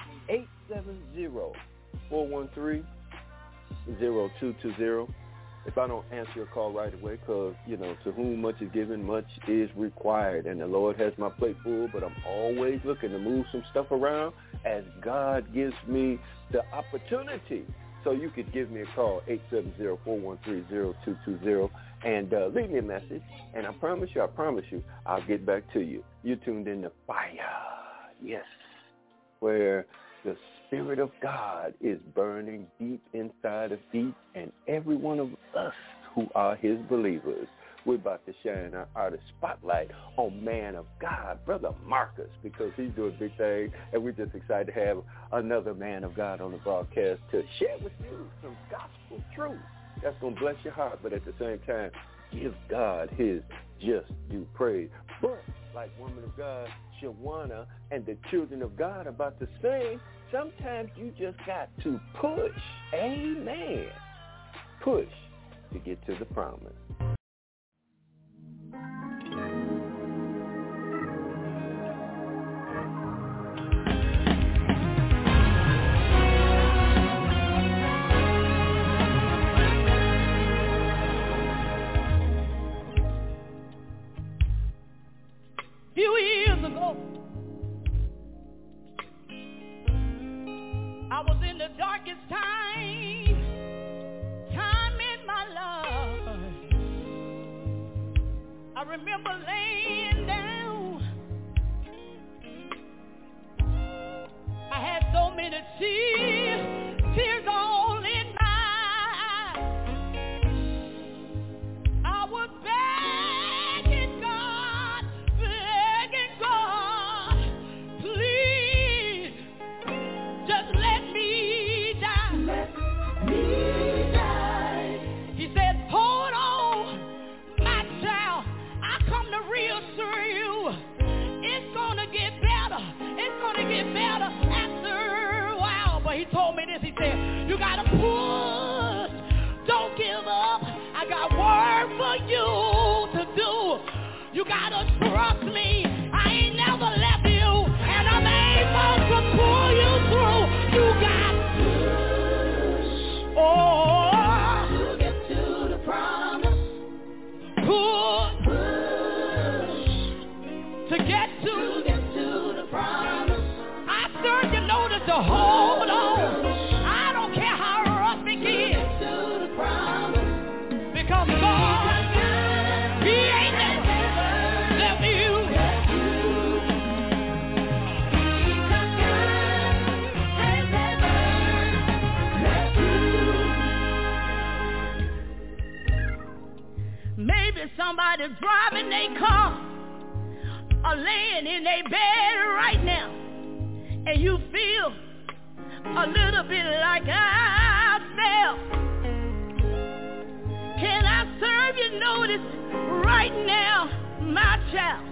870-413-0220. If I don't answer your call right away, because, to whom much is given, much is required. And the Lord has my plate full, but I'm always looking to move some stuff around as God gives me the opportunity. So you could give me a call, 870-413-0220, and leave me a message. And I promise you, I'll get back to you. You tuned in to Fire, yes, where the Spirit of God is burning deep inside of each and every one of us who are his believers. We're about to shine our artist spotlight on man of God, Brother Marcus, because he's doing big things, and we're just excited to have another man of God on the broadcast to share with you some gospel truth that's going to bless your heart, but at the same time, give God his just due praise. But like woman of God, Shawana, and the children of God about to sing, sometimes you just got to push. Amen. Push to get to the promise. Few years ago, I was in the darkest time in my life. I remember laying down. I had so many tears all in my eyes. I was begging God, please, just let me die. He said, hold on, my child. I come to reassure you, it's going to get better. It's going to get better after a while. But he told me this. He said, you got to push. Don't give up. I got work for you to do. You got to trust me. I ain't never left you, and I'm able to pull you through. You got to get to the promise. Push to get to the promise. I serve you notice to hold on. I don't care how rough it gets. To the promise. Because God, he ain't never left you. Maybe somebody's driving their car or laying in their bed right now, and you feel a little bit like I felt. Can I serve you notice right now, my child?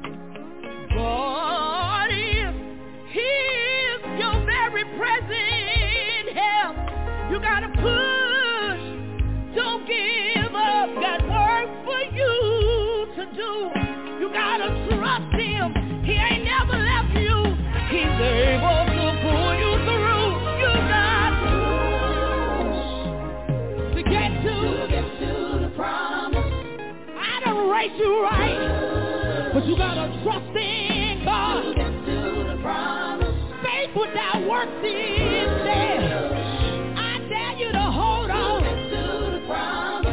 God is your very present help. You gotta push, don't give up. Got work for you to do. You gotta trust him. He ain't never left you. He's able to pull you through. You got to get to the promise. I done race you right, but you gotta trust in God. To get to the promise. Faith without works is dead. I dare you to hold on. To the promise.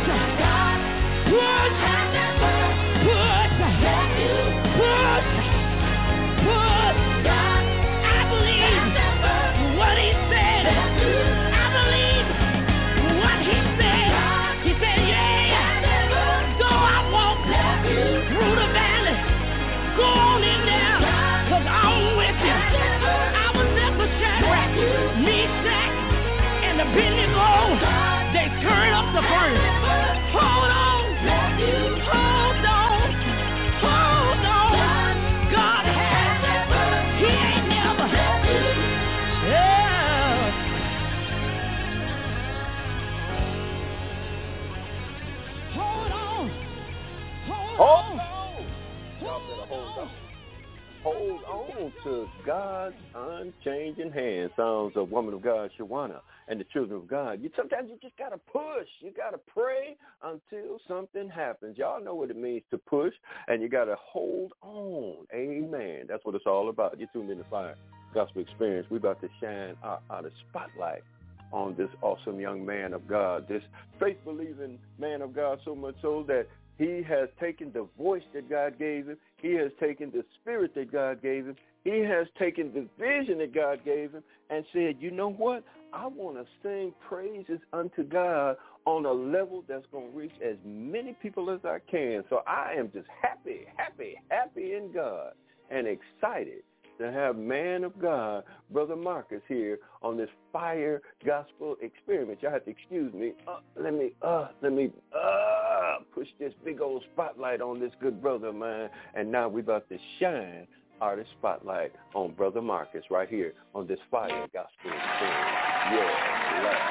Hold on to God's unchanging hand. Sounds of Woman of God, Shawana, and the children of God. Sometimes you just got to push. You got to pray until something happens. Y'all know what it means to push, and you got to hold on. Amen. That's what it's all about. You tuned in to Fire Gospel Experience. We're about to shine out a spotlight on this awesome young man of God, this faith-believing man of God, so much so that he has taken the voice that God gave him. He has taken the spirit that God gave him. He has taken the vision that God gave him and said, you know what? I want to sing praises unto God on a level that's going to reach as many people as I can. So I am just happy in God and excited to have man of God, Brother Marcus, here on this Fire Gospel Experiment. Y'all have to excuse me. Let me push this big old spotlight on this good brother of mine. And now we're about to shine artist spotlight on Brother Marcus right here on this Fire Gospel Experience. Yeah,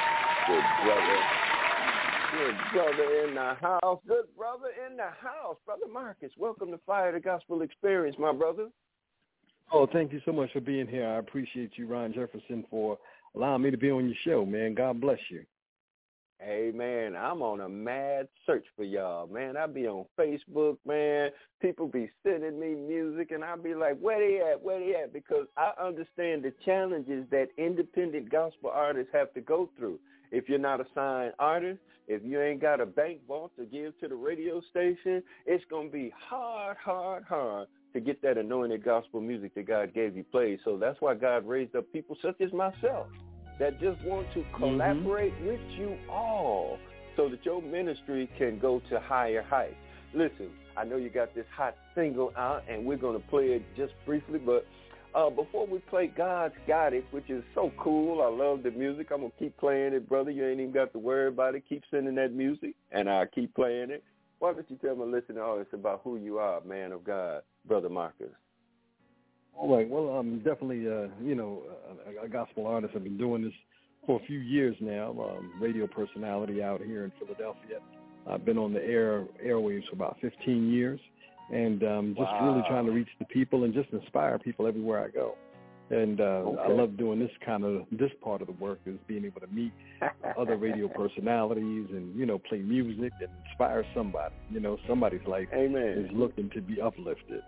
good brother in the house. Good brother in the house. Brother Marcus, welcome to Fire the Gospel Experience, my brother. Oh, thank you so much for being here. I appreciate you, Ron Jefferson, for allowing me to be on your show, man. God bless you. Hey, man, I'm on a mad search for y'all, man. I be on Facebook, man. People be sending me music, and I be like, where they at? Because I understand the challenges that independent gospel artists have to go through. If you're not a signed artist, if you ain't got a bank vault to give to the radio station, it's going to be hard to get that anointed gospel music that God gave you played. So that's why God raised up people such as myself that just want to collaborate with you all so that your ministry can go to higher heights. Listen, I know you got this hot single out, and we're going to play it just briefly, but before we play God's Got It, which is so cool, I love the music. I'm going to keep playing it, brother. You ain't even got to worry about it. Keep sending that music, and I'll keep playing it. Why don't you tell my listening audience about who you are, man of God, Brother Marcus? All right. Well, I'm definitely, a gospel artist. I've been doing this for a few years now. Radio personality out here in Philadelphia. I've been on the airwaves for about 15 years, and just really trying to reach the people and just inspire people everywhere I go. And I love doing this part of the work, is being able to meet other radio personalities and, play music and inspire somebody. Somebody's life is looking to be uplifted.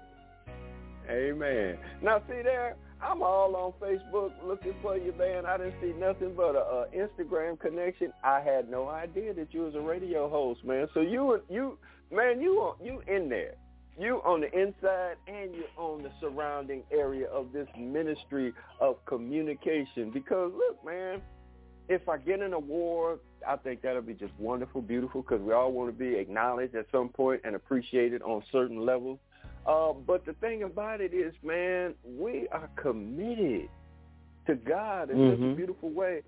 Amen. Now, see there, I'm all on Facebook looking for you, man. I didn't see nothing but a Instagram connection. I had no idea that you was a radio host, man. So you in there. You on the inside and you're on the surrounding area of this ministry of communication. Because, look, man, if I get an award, I think that'll be just wonderful, beautiful, because we all want to be acknowledged at some point and appreciated on certain levels. But the thing about it is, man, we are committed to God in such a beautiful way.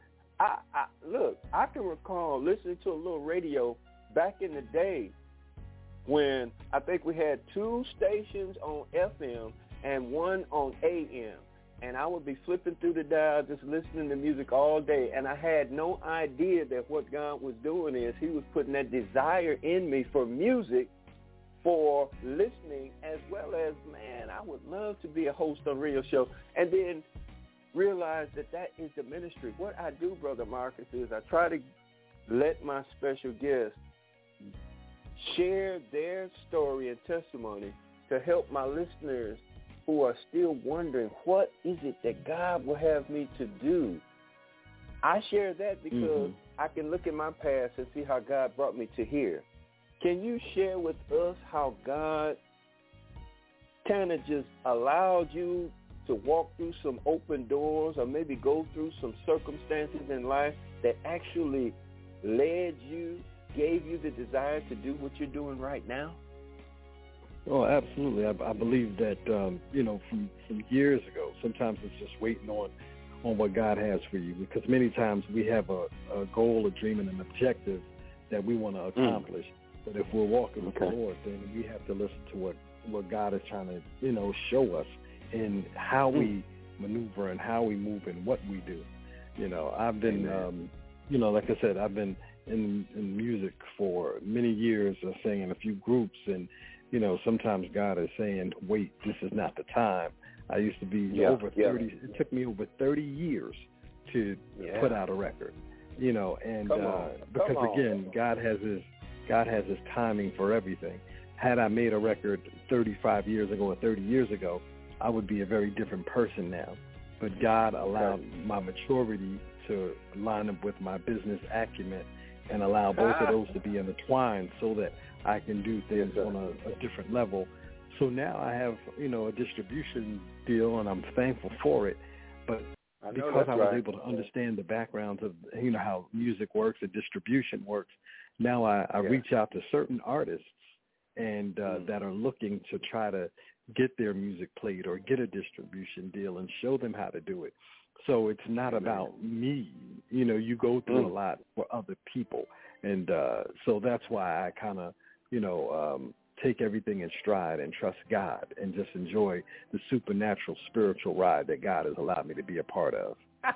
I can recall listening to a little radio back in the day when I think we had 2 stations on FM and 1 on AM. And I would be flipping through the dial, just listening to music all day. And I had no idea that what God was doing is he was putting that desire in me for music, for listening, as well as, man, I would love to be a host on a radio show. And then realize that is the ministry. What I do, Brother Marcus, is I try to let my special guests share their story and testimony to help my listeners who are still wondering, what is it that God will have me to do? I share that because I can look at my past and see how God brought me to here. Can you share with us how God kind of just allowed you to walk through some open doors or maybe go through some circumstances in life that actually led you, gave you the desire to do what you're doing right now? Oh, absolutely. I believe that, from years ago, sometimes it's just waiting on what God has for you, because many times we have a goal, a dream, and an objective that we want to accomplish. But if we're walking with the Lord, then we have to listen to what God is trying to, show us in how we maneuver and how we move and what we do. I've been, like I said, I've been in music for many years, sang in a few groups, and, sometimes God is saying, wait, this is not the time. I used to be over 30. It took me over 30 years to put out a record, and because again, God has his timing for everything. Had I made a record 35 years ago or 30 years ago, I would be a very different person now. But God allowed my maturity to line up with my business acumen and allow both of those to be intertwined so that I can do things on a different level. So now I have, a distribution deal, and I'm thankful for it. But because I was able to understand the backgrounds of, how music works and distribution works, now I reach out to certain artists and that are looking to try to get their music played or get a distribution deal and show them how to do it. So it's not about me. You go through a lot for other people. And so that's why I kind of, take everything in stride and trust God and just enjoy the supernatural spiritual ride that God has allowed me to be a part of.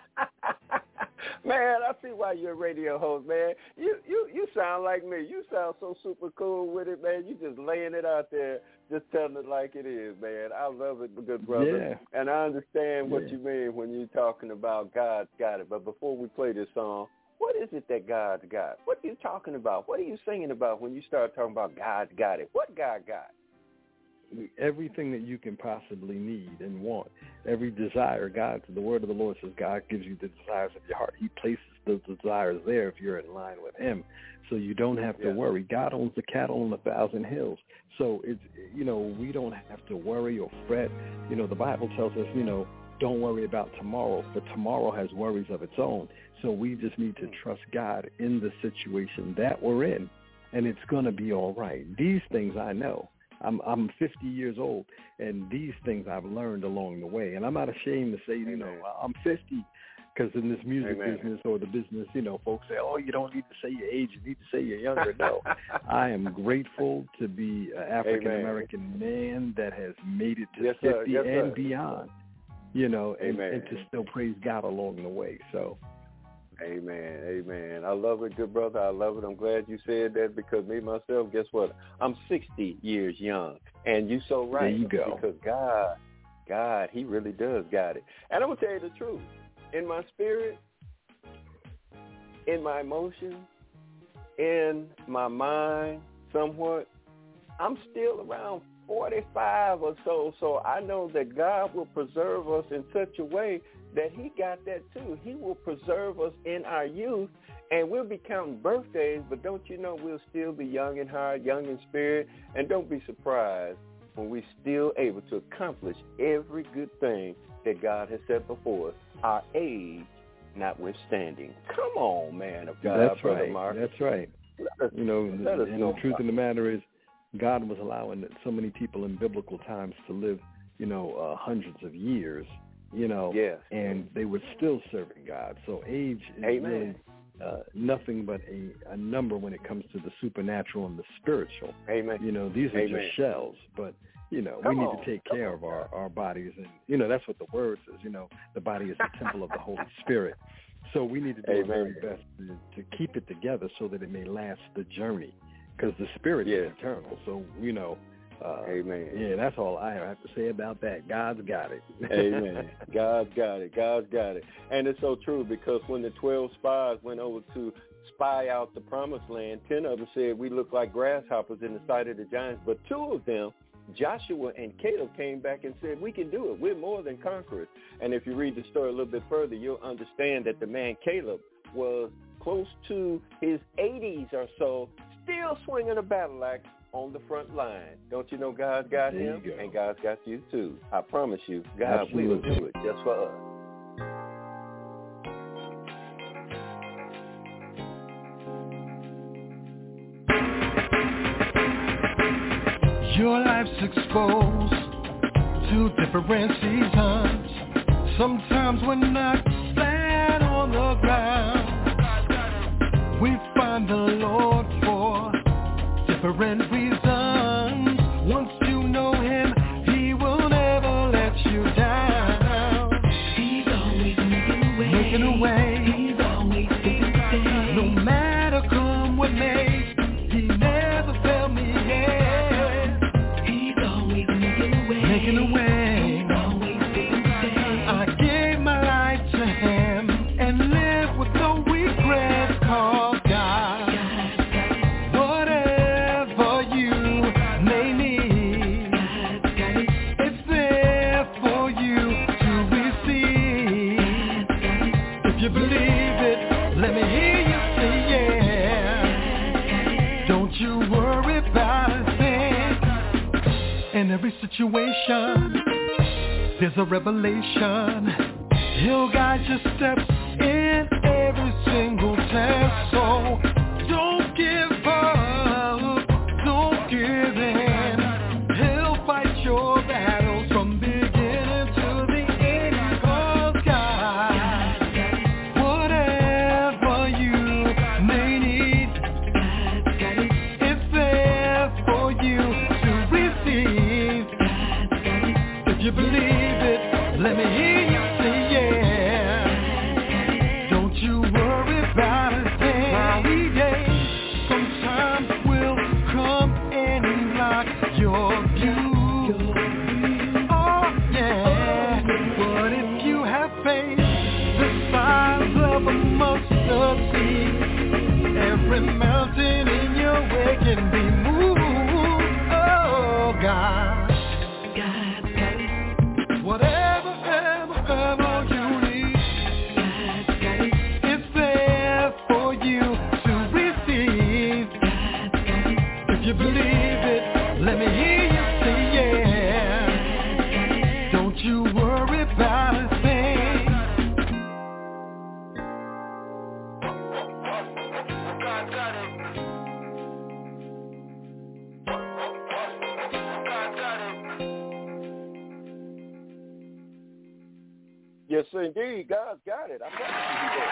Man, I see why you're a radio host, man. You sound like me. You sound so super cool with it, man. You just laying it out there, just telling it like it is, man. I love it, good brother. Yeah. And I understand what you mean when you're talking about God's got it. But before we play this song, what is it that God's got? What are you talking about? What are you singing about when you start talking about God's got it? What God got? Everything that you can possibly need and want. Every desire, the word of the Lord says God gives you the desires of your heart. He places those desires there if you're in line with him. So you don't have to worry. God owns the cattle on 1,000 hills. So it's, we don't have to worry or fret. The Bible tells us, don't worry about tomorrow, for tomorrow has worries of its own. So we just need to trust God in the situation that we're in, and it's going to be all right. These things I know. I'm 50 years old, and these things I've learned along the way. And I'm not ashamed to say, I'm 50, because in this music business or the business, folks say, oh, you don't need to say your age. You need to say you're younger. No, I am grateful to be an African-American man that has made it to 50 and beyond, and to still praise God along the way. So. Amen. I love it, good brother. I love it. I'm glad you said that, because me, myself, guess what? I'm 60 years young. And you so right. There you go. Because God, he really does got it. And I'm going to tell you the truth. In my spirit, in my emotions, in my mind somewhat, I'm still around 45 or so. So I know that God will preserve us in such a way that he got that too. He will preserve us in our youth, and we'll be counting birthdays, but don't you know we'll still be young in heart, young in spirit, and don't be surprised when we're still able to accomplish every good thing that God has set before us, our age notwithstanding. Come on, man of God. That's Brother right. Mark. That's right. The truth of the matter is God was allowing so many people in biblical times to live, hundreds of years. And they were still serving God. So age is really nothing but a number when it comes to the supernatural and the spiritual. Amen. These are just shells, but we need to take care of our bodies, and that's what the word says. The body is the temple of the Holy Spirit. So we need to do our very best to keep it together so that it may last the journey, because the spirit is eternal. So amen. Yeah, that's all I have to say about that. God's got it. Amen. God's got it. God's got it. And it's so true, because when the 12 spies went over to spy out the promised land, 10 of them said we look like grasshoppers in the sight of the giants. But 2 of them, Joshua and Caleb, came back and said, we can do it. We're more than conquerors. And if you read the story a little bit further, you'll understand that the man Caleb was close to his 80s or so, still swinging a battle axe on the front line. Don't you know God's got him, and God's got you too. I promise you, God will do it just for us. Your life's exposed to different seasons. Sometimes we're not flat on the ground. We find the Lord for different reasons. Once you know him, he will never let you down. He's always making a way. He's always making a way. No matter come what may, he never failed me yet. He's always making a way. Making a way. He's always making a way. I gave my life to him and live with no regrets, 'cause God, whatever you may need, it's there for you to receive. If you believe it, let me hear you say yeah. Don't you worry about a thing. In every situation, there's a revelation. He'll guide your steps in every single test. So don't give up, don't give in. He'll fight your battles from beginning to the end. 'Cause God, whatever you may need, it's there for you to receive. If you believe it, let me hear you say yeah. Don't you worry about a thing. Sometimes will come and block your view. Oh yeah. But if you have faith the size of a mustard seed, every mountain in your way can be moved. Oh God. Whatever you need, it's there for you to receive. If you believe it, let me hear you say yeah. Don't you worry about a thing. God got it. God got it. Yes, sir, indeed. God's got it. I promise you he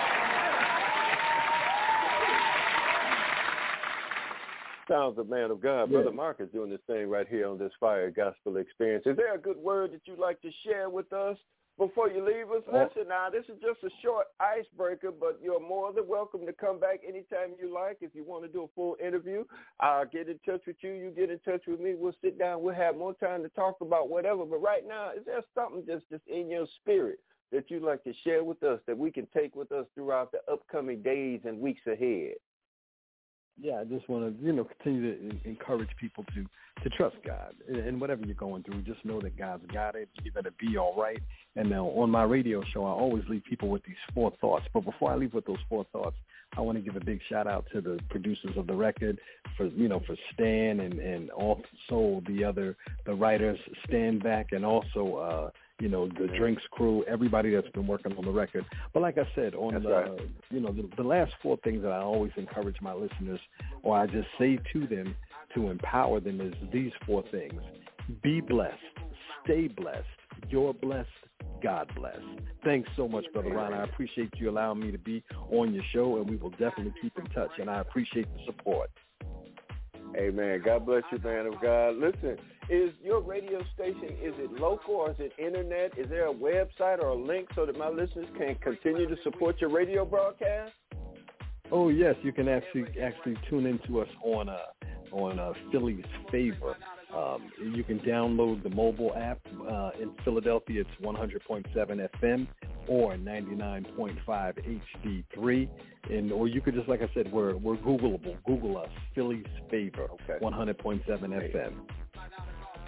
does. Sounds of man of God. Brother Mark is doing this thing right here on this Fire Gospel Experience. Is there a good word that you'd like to share with us before you leave us? Listen, now, this is just a short icebreaker, but you're more than welcome to come back anytime you like. If you want to do a full interview, I'll get in touch with you. You get in touch with me. We'll sit down. We'll have more time to talk about whatever. But right now, is there something just in your spirit that you'd like to share with us that we can take with us throughout the upcoming days and weeks ahead? Yeah, I just want to, continue to encourage people to trust God. And whatever you're going through, just know that God's got it. You're going to be all right. And now on my radio show, I always leave people with these 4 thoughts. But before I leave with those 4 thoughts, I want to give a big shout out to the producers of the record for Stan and also the writers, Stan Back, and also, the Drinks crew, everybody that's been working on the record. But like I said, on the last 4 things that I always encourage my listeners, or I just say to them to empower them, is these 4 things. Be blessed. Stay blessed. You're blessed. God bless. Thanks so much, Brother Ron. I appreciate you allowing me to be on your show, and we will definitely keep in touch, and I appreciate the support. Amen. God bless you, man of God. Listen, is your radio station, is it local or is it internet? Is there a website or a link so that my listeners can continue to support your radio broadcast? Oh, yes. You can actually tune into us on Philly's Favor. You can download the mobile app. In Philadelphia, it's 100.7 FM or 99.5 HD3. Or you could just, like I said, we're Googleable. Google us, Philly's Favor, 100.7 FM.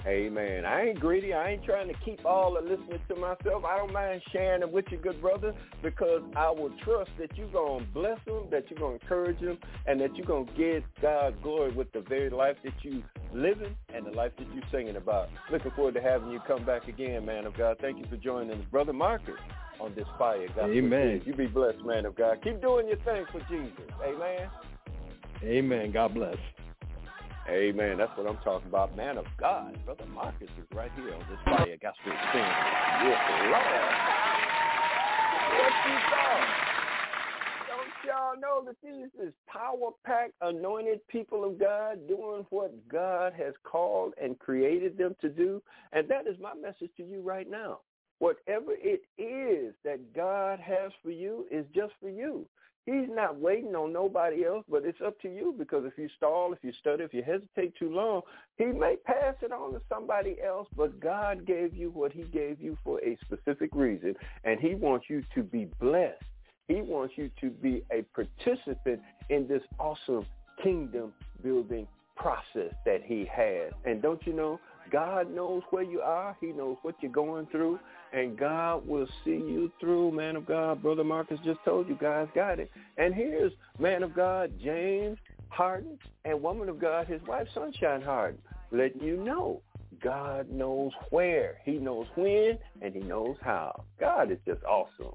Amen. I ain't greedy. I ain't trying to keep all the listeners to myself. I don't mind sharing them with you, good brother, because I will trust that you're going to bless them, that you're going to encourage them, and that you're going to give God glory with the very life that you living and the life that you're singing about. Looking forward to having you come back again, man of God. Thank you for joining us, Brother Marcus, on this Fire Gospel. Amen. You be blessed, man of God. Keep doing your thing for Jesus. Amen. Amen. God bless. Amen. That's what I'm talking about. Man of God. Brother Marcus is right here on this Fire Gospel Experience. Yes, Lord. What you thought? Don't y'all know that these is power-packed, anointed people of God doing what God has called and created them to do? And that is my message to you right now. Whatever it is that God has for you is just for you. He's not waiting on nobody else, but it's up to you, because if you stall, if you stutter, if you hesitate too long, he may pass it on to somebody else, but God gave you what he gave you for a specific reason, and he wants you to be blessed. He wants you to be a participant in this awesome kingdom-building process that he has. And don't you know, God knows where you are. He knows what you're going through, and God will see you through, man of God. Brother Marcus just told you, God's got it. And here's man of God, James Harden, and woman of God, his wife, Sunshine Harden, letting you know God knows where, he knows when, and he knows how. God is just awesome.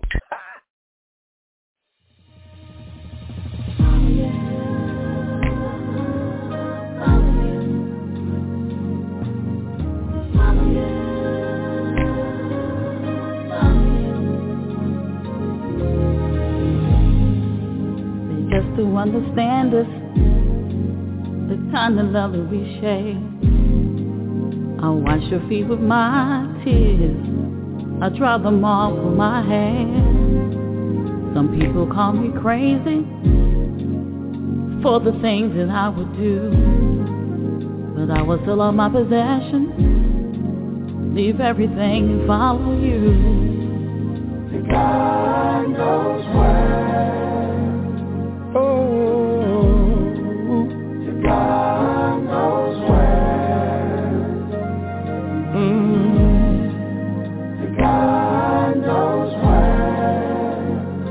Just to understand us, the kind of love that we share. I'll wash your feet with my tears. I dry them off with my hair. Some people call me crazy for the things that I would do, but I will still on my possessions, leave everything and follow you. God knows where. God knows where. God knows where.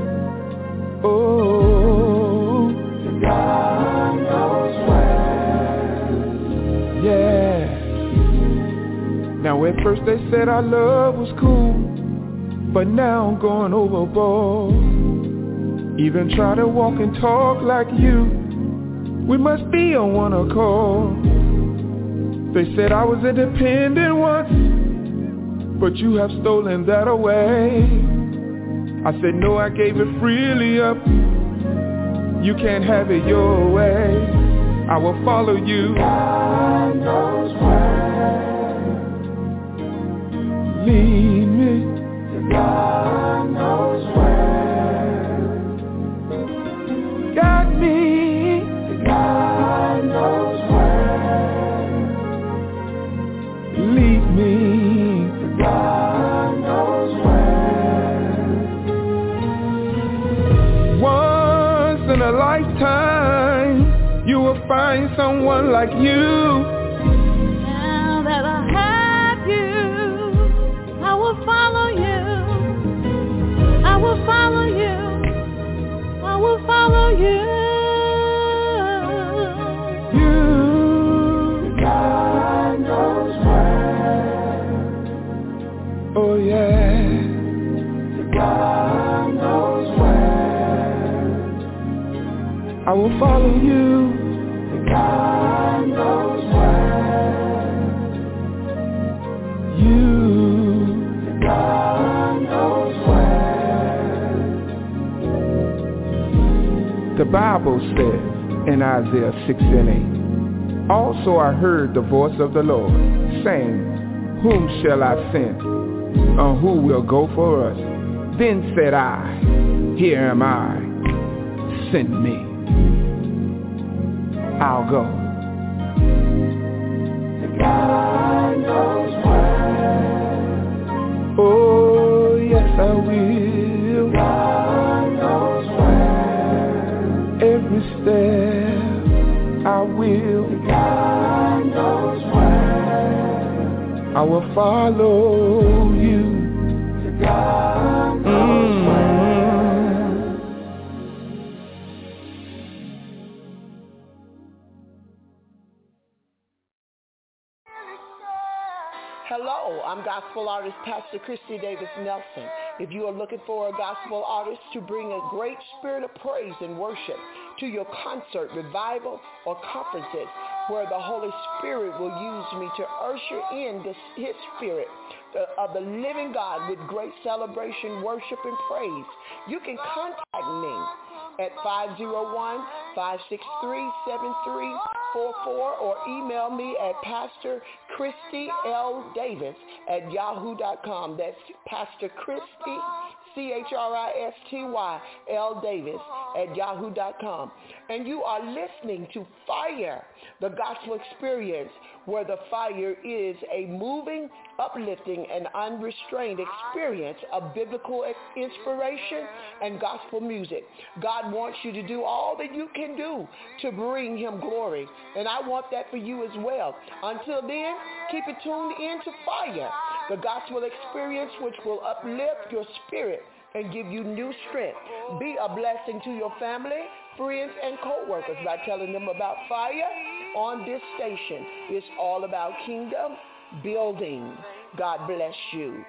Oh, God knows where. Yeah. Now at first they said our love was cool, but now I'm going overboard. Even try to walk and talk like you. We must be on one accord. They said I was independent once, but you have stolen that away. I said no, I gave it freely up. You can't have it your way. I will follow you. God knows where. Lead me to God knows where. Got me. God knows where. Lead me to God knows where. Once in a lifetime, you will find someone like you. Now that I have you, I will follow you. I will follow you. I will follow you. God knows where. Oh yeah. God knows where. I will follow you. God knows where. You. God knows where. The Bible says in Isaiah 6:8. Also I heard the voice of the Lord, saying, whom shall I send? And who will go for us? Then said I, here am I, send me. I'll go. God knows where. Oh, yes I will. God knows where. Every step I will. God knows where. I will follow you. To God knows where. Hello, I'm gospel artist Pastor Christy Davis Nelson. If you are looking for a gospel artist to bring a great spirit of praise and worship to your concert, revival, or conferences where the Holy Spirit will use me to usher in His Spirit of the living God with great celebration, worship, and praise, you can contact me at 501-563-7344 or email me at Pastor Christy L. Davis at yahoo.com. That's Pastor Christy, Christy L. Davis at yahoo.com. And you are listening to Fire, the gospel experience, where the fire is a moving, uplifting, and unrestrained experience of biblical inspiration and gospel music. God wants you to do all that you can do to bring Him glory, and I want that for you as well. Until then, keep it tuned in to Fire, the gospel experience which will uplift your spirit and give you new strength. Be a blessing to your family, friends, and co-workers by telling them about Fire on this station. It's all about kingdom building. God bless you.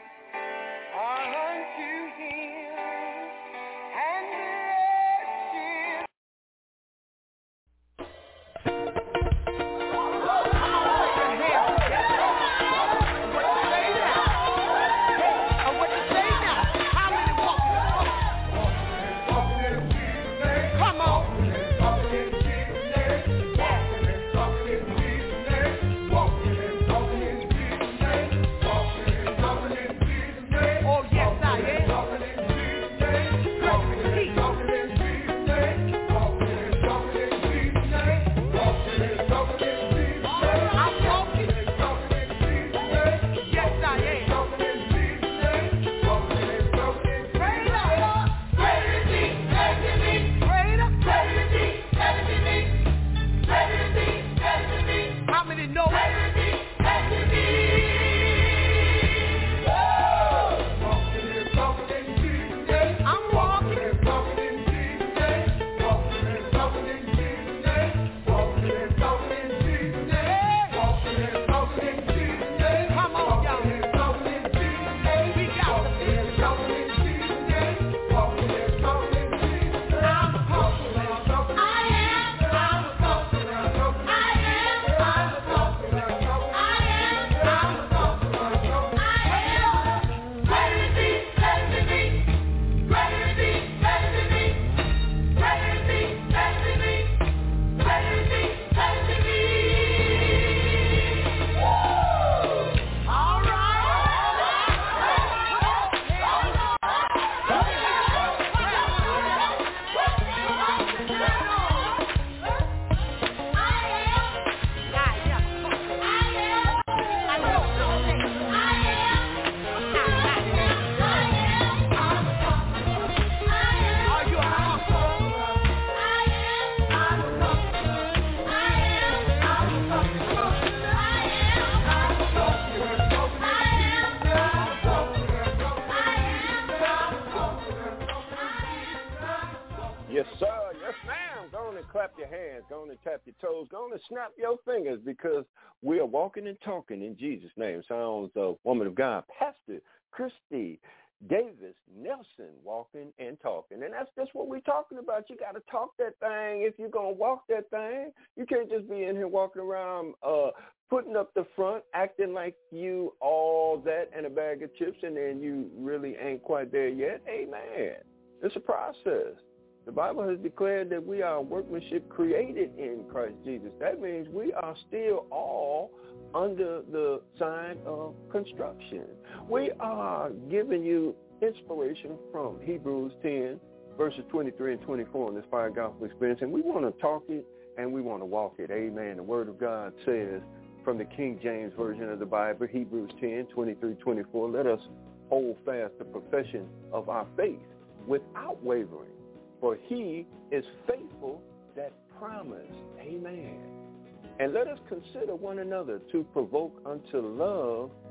Snap your fingers because we are walking and talking in Jesus' name. Sounds of woman of God, Pastor Christy Davis Nelson, walking and talking. And that's just what we're talking about. You got to talk that thing if you're going to walk that thing. You can't just be in here walking around putting up the front, acting like you all that and a bag of chips, and then you really ain't quite there yet. Amen. It's a process. The Bible has declared that we are workmanship created in Christ Jesus. That means we are still all under the sign of construction. We are giving you inspiration from Hebrews 10, verses 23 and 24 in this Fire Gospel Experience, and we want to talk it and we want to walk it. Amen. The Word of God says from the King James Version of the Bible, Hebrews 10, 23, 24, let us hold fast the profession of our faith without wavering. For He is faithful that promised. Amen. And let us consider one another to provoke unto love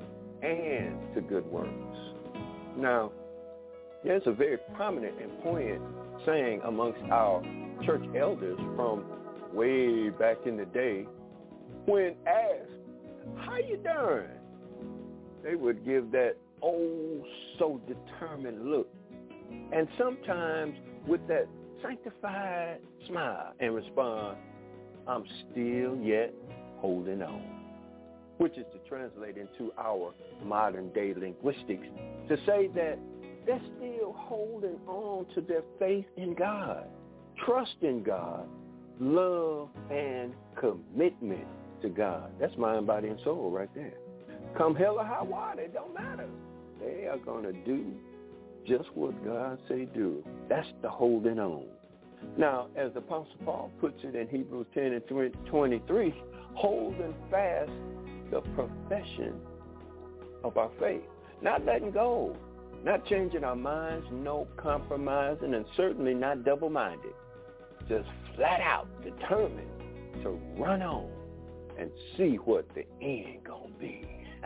and to good works. Now, there's a very prominent and poignant saying amongst our church elders from way back in the day. When asked, how you doing? They would give that oh so determined look, and sometimes with that sanctified smile, and respond, I'm still yet holding on, which is to translate into our modern day linguistics to say that they're still holding on to their faith in God, trust in God, love, and commitment to God. That's mind, body, and soul right there. Come hell or high water, it don't matter. They are going to do just what God say do. That's the holding on. Now, as the Apostle Paul puts it in Hebrews 10 and 23, holding fast the profession of our faith. Not letting go, not changing our minds, no compromising, and certainly not double-minded. Just flat out determined to run on and see what the end gonna be.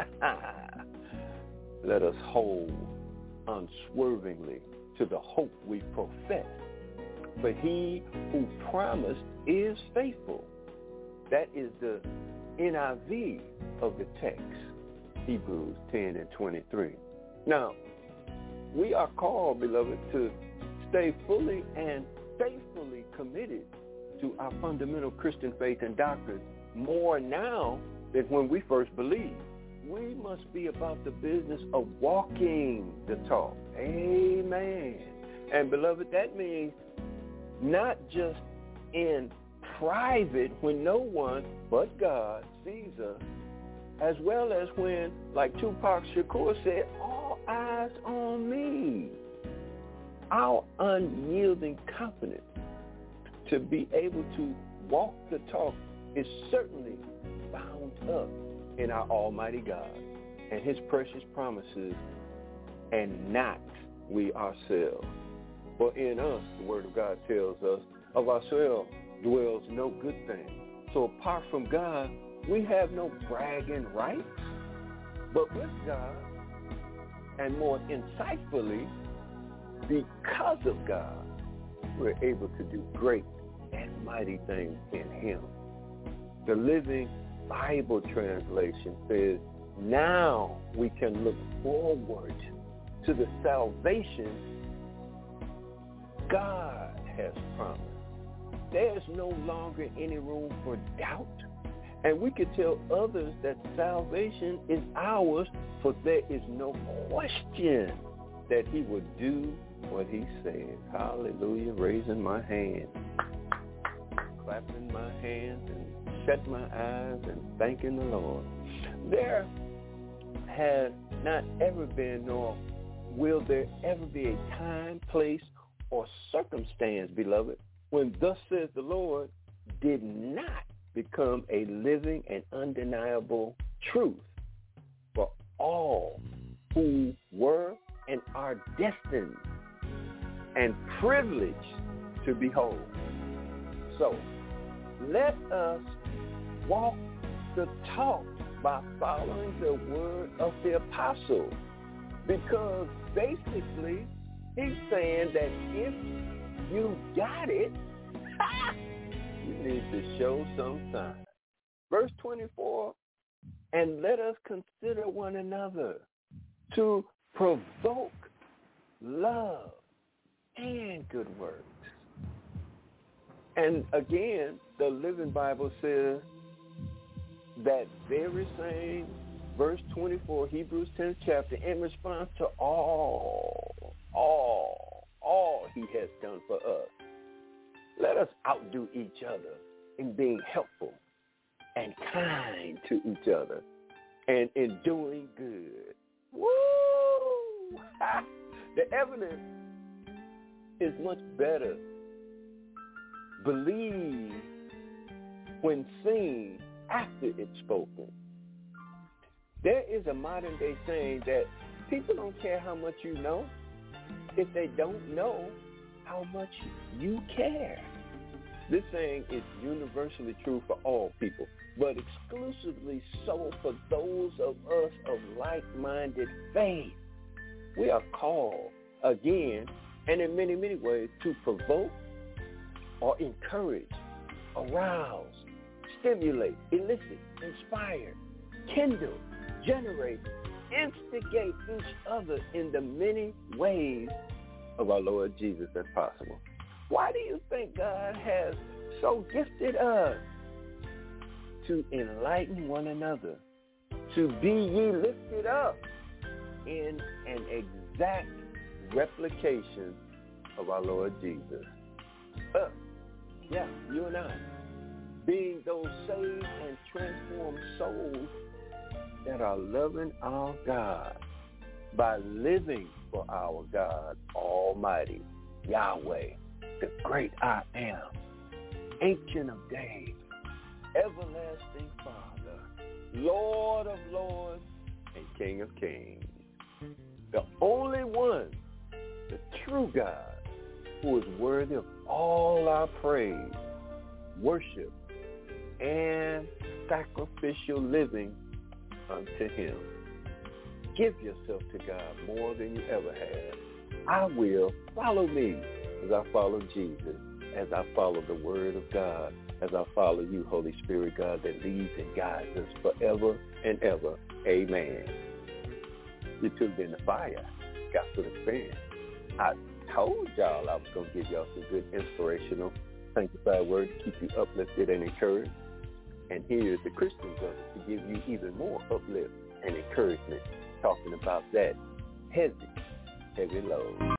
Let us hold unswervingly to the hope we profess. For he who promised is faithful. That is the NIV of the text, Hebrews 10 and 23. Now, we are called, beloved, to stay fully and faithfully committed to our fundamental Christian faith and doctrine more now than when we first believed. We must be about the business of walking the talk. Amen. And beloved, that means not just in private when no one but God sees us, as well as when, like Tupac Shakur said, all eyes on me. Our unyielding confidence to be able to walk the talk is certainly bound up in our Almighty God and his precious promises, and not we ourselves. For in us, the word of God tells us, of ourselves dwells no good thing. So apart from God, we have no bragging rights. But with God, and more insightfully, because of God, we're able to do great and mighty things in him. The Living Bible translation says, now we can look forward to the salvation God has promised. There's no longer any room for doubt, and we can tell others that salvation is ours, for there is no question that he will do what he said. Hallelujah, raising my hand, clapping my hands, and shut my eyes and thanking the Lord. There has not ever been, nor will there ever be a time, place, or circumstance, beloved, when thus says the Lord did not become a living and undeniable truth for all who were and are destined and privileged to behold. So let us walk the talk by following the word of the apostle, because basically he's saying that if you got it, you need to show some sign. Verse 24, and let us consider one another to provoke love and good works. And again, the Living Bible says that very same verse 24, Hebrews 10th chapter, in response to all he has done for us. Let us outdo each other in being helpful and kind to each other and in doing good. Woo! The evidence is much better believed when seen after it's spoken. There is a modern day saying that people don't care how much you know if they don't know how much you care. This saying is universally true for all people, but exclusively so for those of us of like-minded faith. We are called, again, and in many, many ways, to provoke or encourage, arouse, stimulate, elicit, inspire, kindle, generate, instigate each other in the many ways of our Lord Jesus as possible. Why do you think God has so gifted us to enlighten one another, to be ye lifted up in an exact replication of our Lord Jesus? You and I, being those saved and transformed souls that are loving our God by living for our God Almighty, Yahweh, the great I am, Ancient of Days, Everlasting Father, Lord of Lords, and King of Kings. The only one, the true God, who is worthy of all our praise, worship, and sacrificial living unto him. Give yourself to God more than you ever have. I will. Follow me as I follow Jesus, as I follow the word of God, as I follow you, Holy Spirit, God, that leads and guides us forever and ever. Amen. You took in the fire. Gospel experience. I told y'all I was going to give y'all some good inspirational, sanctified word to keep you uplifted and encouraged. And here's the Christian brother to give you even more uplift and encouragement, talking about that heavy load.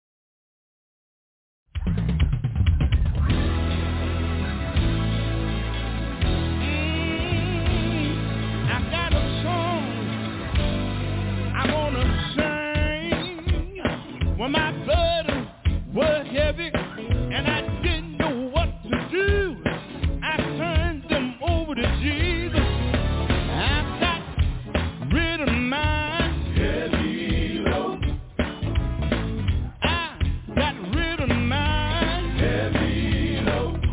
I got a song I want to sing. When my burdens were heavy and I didn't know what to do, I turned them over to Jesus. I got rid of my heavy load. I got rid of my heavy load.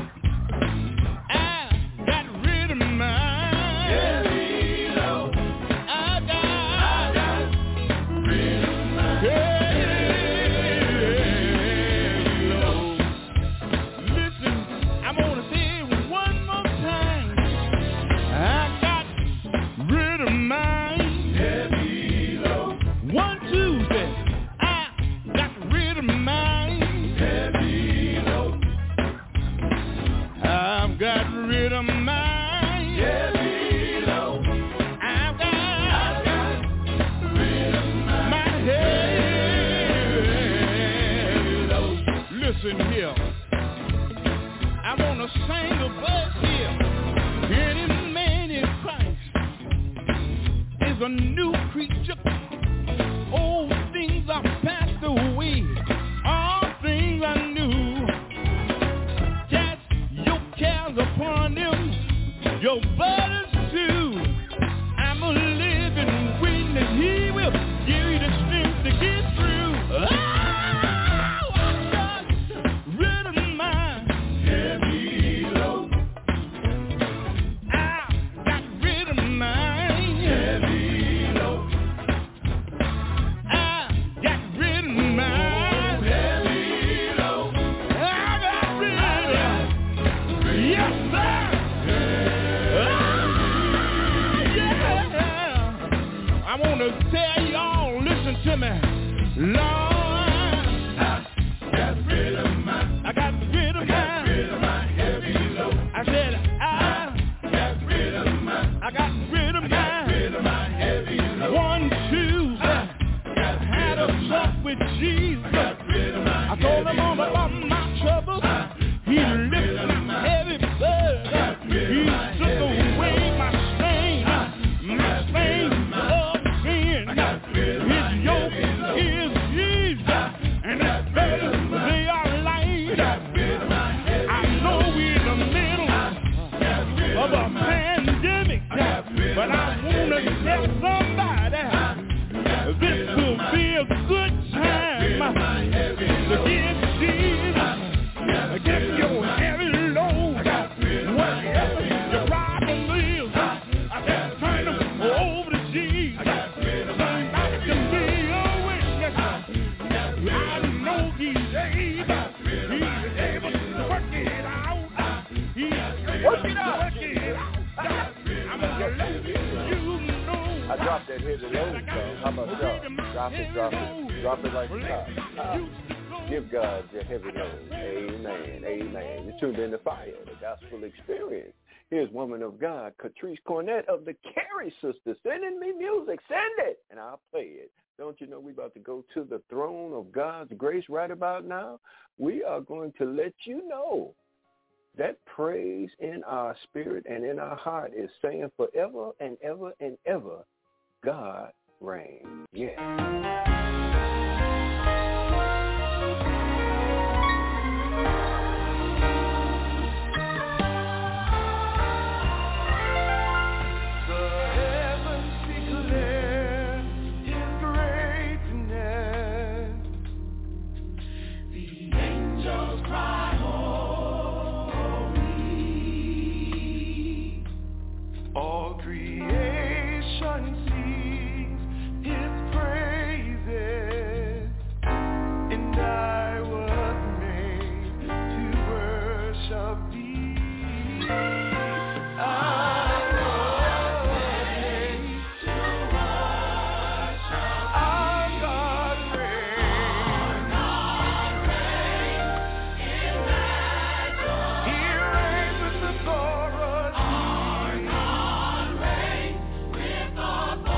I got rid of my heavy load. I got rid of my heavy load. Listen, I'm gonna say it one more time. I got rid of my heavy load. 1, 2, say, I got rid of my heavy load. I've got rid of my heavy load. I've got rid of my heavy load. Listen here. I want to sing a verse here. Any man in Christ is a new creature. Old things are passed away. All things are new. Cast your cares upon him, your burdens too. I'm a living witness. He will give you the strength to get through. I got rid of my heavy load. I got rid of my heavy load. I got rid of my heavy load. I got rid of it. Yes, sir. Yeah. I want to tell y'all, listen to me. Lord, I got rid of my heavy load. I said, I got rid of my heavy load. 1, 2, I had a talk with Jesus. I told him all about my troubles. He lifted my heavy burden. He took away my stain of sin. His yoke is easy. drop that heavy load, y'all. How about y'all? Drop it. Drop it like a top. Give God your heavy load. Amen. Amen. You're tuned in to Fire, the Gospel Experience. Here's woman of God, Catrice Cornett of the Carey Sisters, sending me music. Send it, and I'll play it. Don't you know we're about to go to the throne of God's grace right about now? We are going to let you know that praise in our spirit and in our heart is saying forever and ever and ever, God reigns. Yeah. Our God reigns with authority.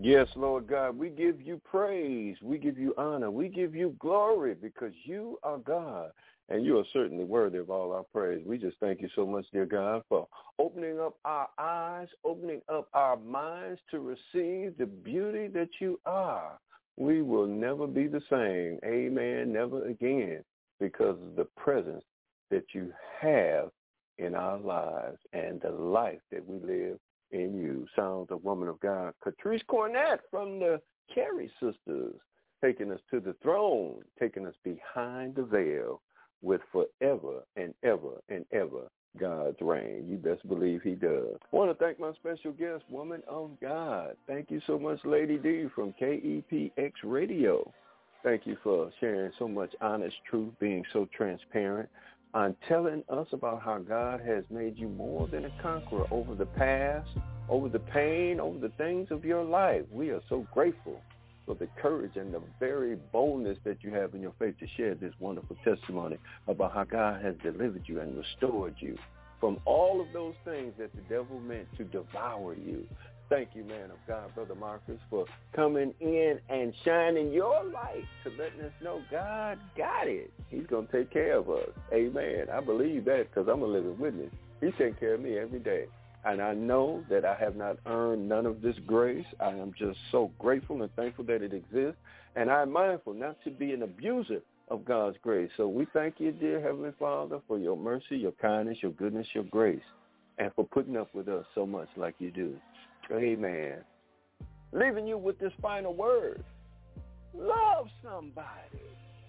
Yes, Lord God, we give you praise, we give you honor, we give you glory because you are God, and you are certainly worthy of all our praise. We just thank you so much, dear God, for opening up our eyes, opening up our minds to receive the beauty that you are. We will never be the same, amen, never again, because of the presence that you have in our lives and the life that we live in you. Sounds of woman of God, Catrice Cornett from the Carey Sisters, taking us to the throne, taking us behind the veil with forever and ever and ever God's reign. You best believe he does. I want to thank my special guest, woman of God. Thank you so much, Lady D from KEPX Radio. Thank you for sharing so much honest truth, being so transparent, on telling us about how God has made you more than a conqueror over the past, over the pain, over the things of your life. We are so grateful for the courage and the very boldness that you have in your faith to share this wonderful testimony about how God has delivered you and restored you from all of those things that the devil meant to devour you. Thank you, man of God, Brother Marcus, for coming in and shining your light to letting us know God got it. He's going to take care of us. Amen. I believe that because I'm a living witness. He takes care of me every day. And I know that I have not earned none of this grace. I am just so grateful and thankful that it exists. And I'm mindful not to be an abuser of God's grace. So we thank you, dear Heavenly Father, for your mercy, your kindness, your goodness, your grace, and for putting up with us so much like you do. Amen. Leaving you with this final word. Love somebody.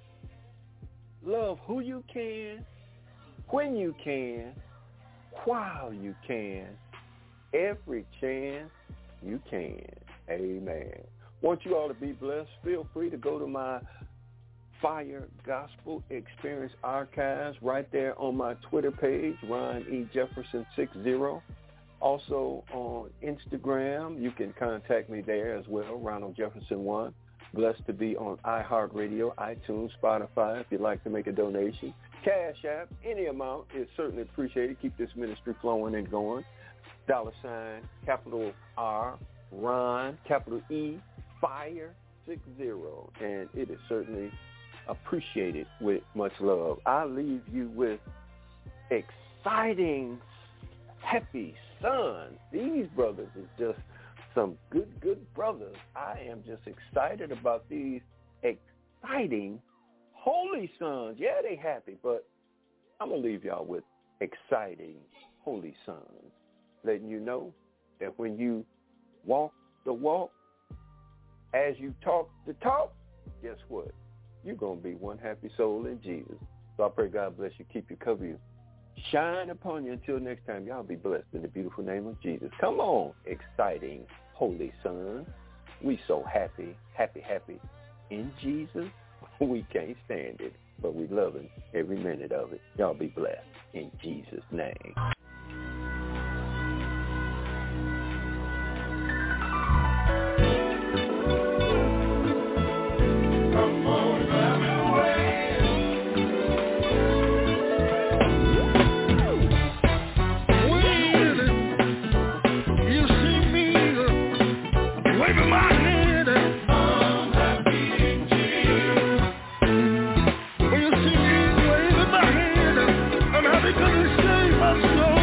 Love who you can, when you can, while you can, every chance you can. Amen. Want you all to be blessed. Feel free to go to my Fire Gospel Experience archives right there on my Twitter page, Ron E. Jefferson 60. Also on Instagram, you can contact me there as well, Ronald Jefferson 1. Blessed to be on iHeartRadio, iTunes, Spotify, if you'd like to make a donation. Cash App, any amount is certainly appreciated. Keep this ministry flowing and going. $, capital R, Ron, capital E, Fire 60. And it is certainly appreciated with much love. I leave you with exciting, happy sons. These brothers is just some good brothers. I am just excited about these exciting holy sons. Yeah, they happy, but I'm going to leave y'all with exciting holy sons, letting you know that when you walk the walk, as you talk the talk, guess what? You're going to be one happy soul in Jesus. So I pray God bless you, keep you, cover you, shine upon you. Until next time, y'all be blessed in the beautiful name of Jesus. Come on, exciting holy sons. We so happy in Jesus. We can't stand it, but we love him every minute of it. Y'all be blessed in Jesus' name. Because he saved my soul.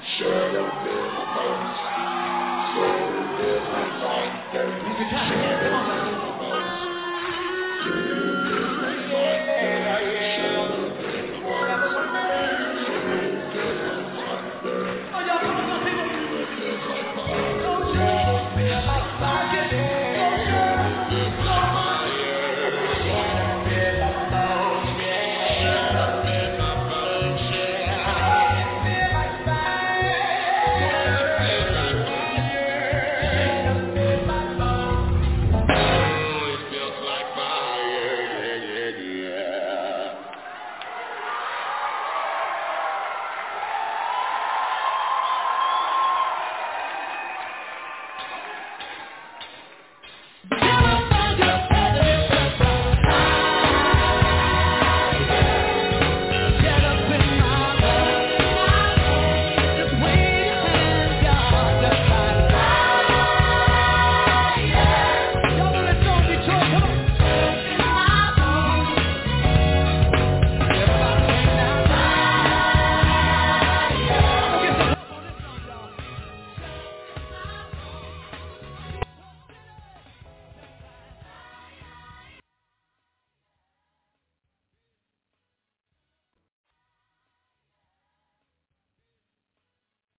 Come on.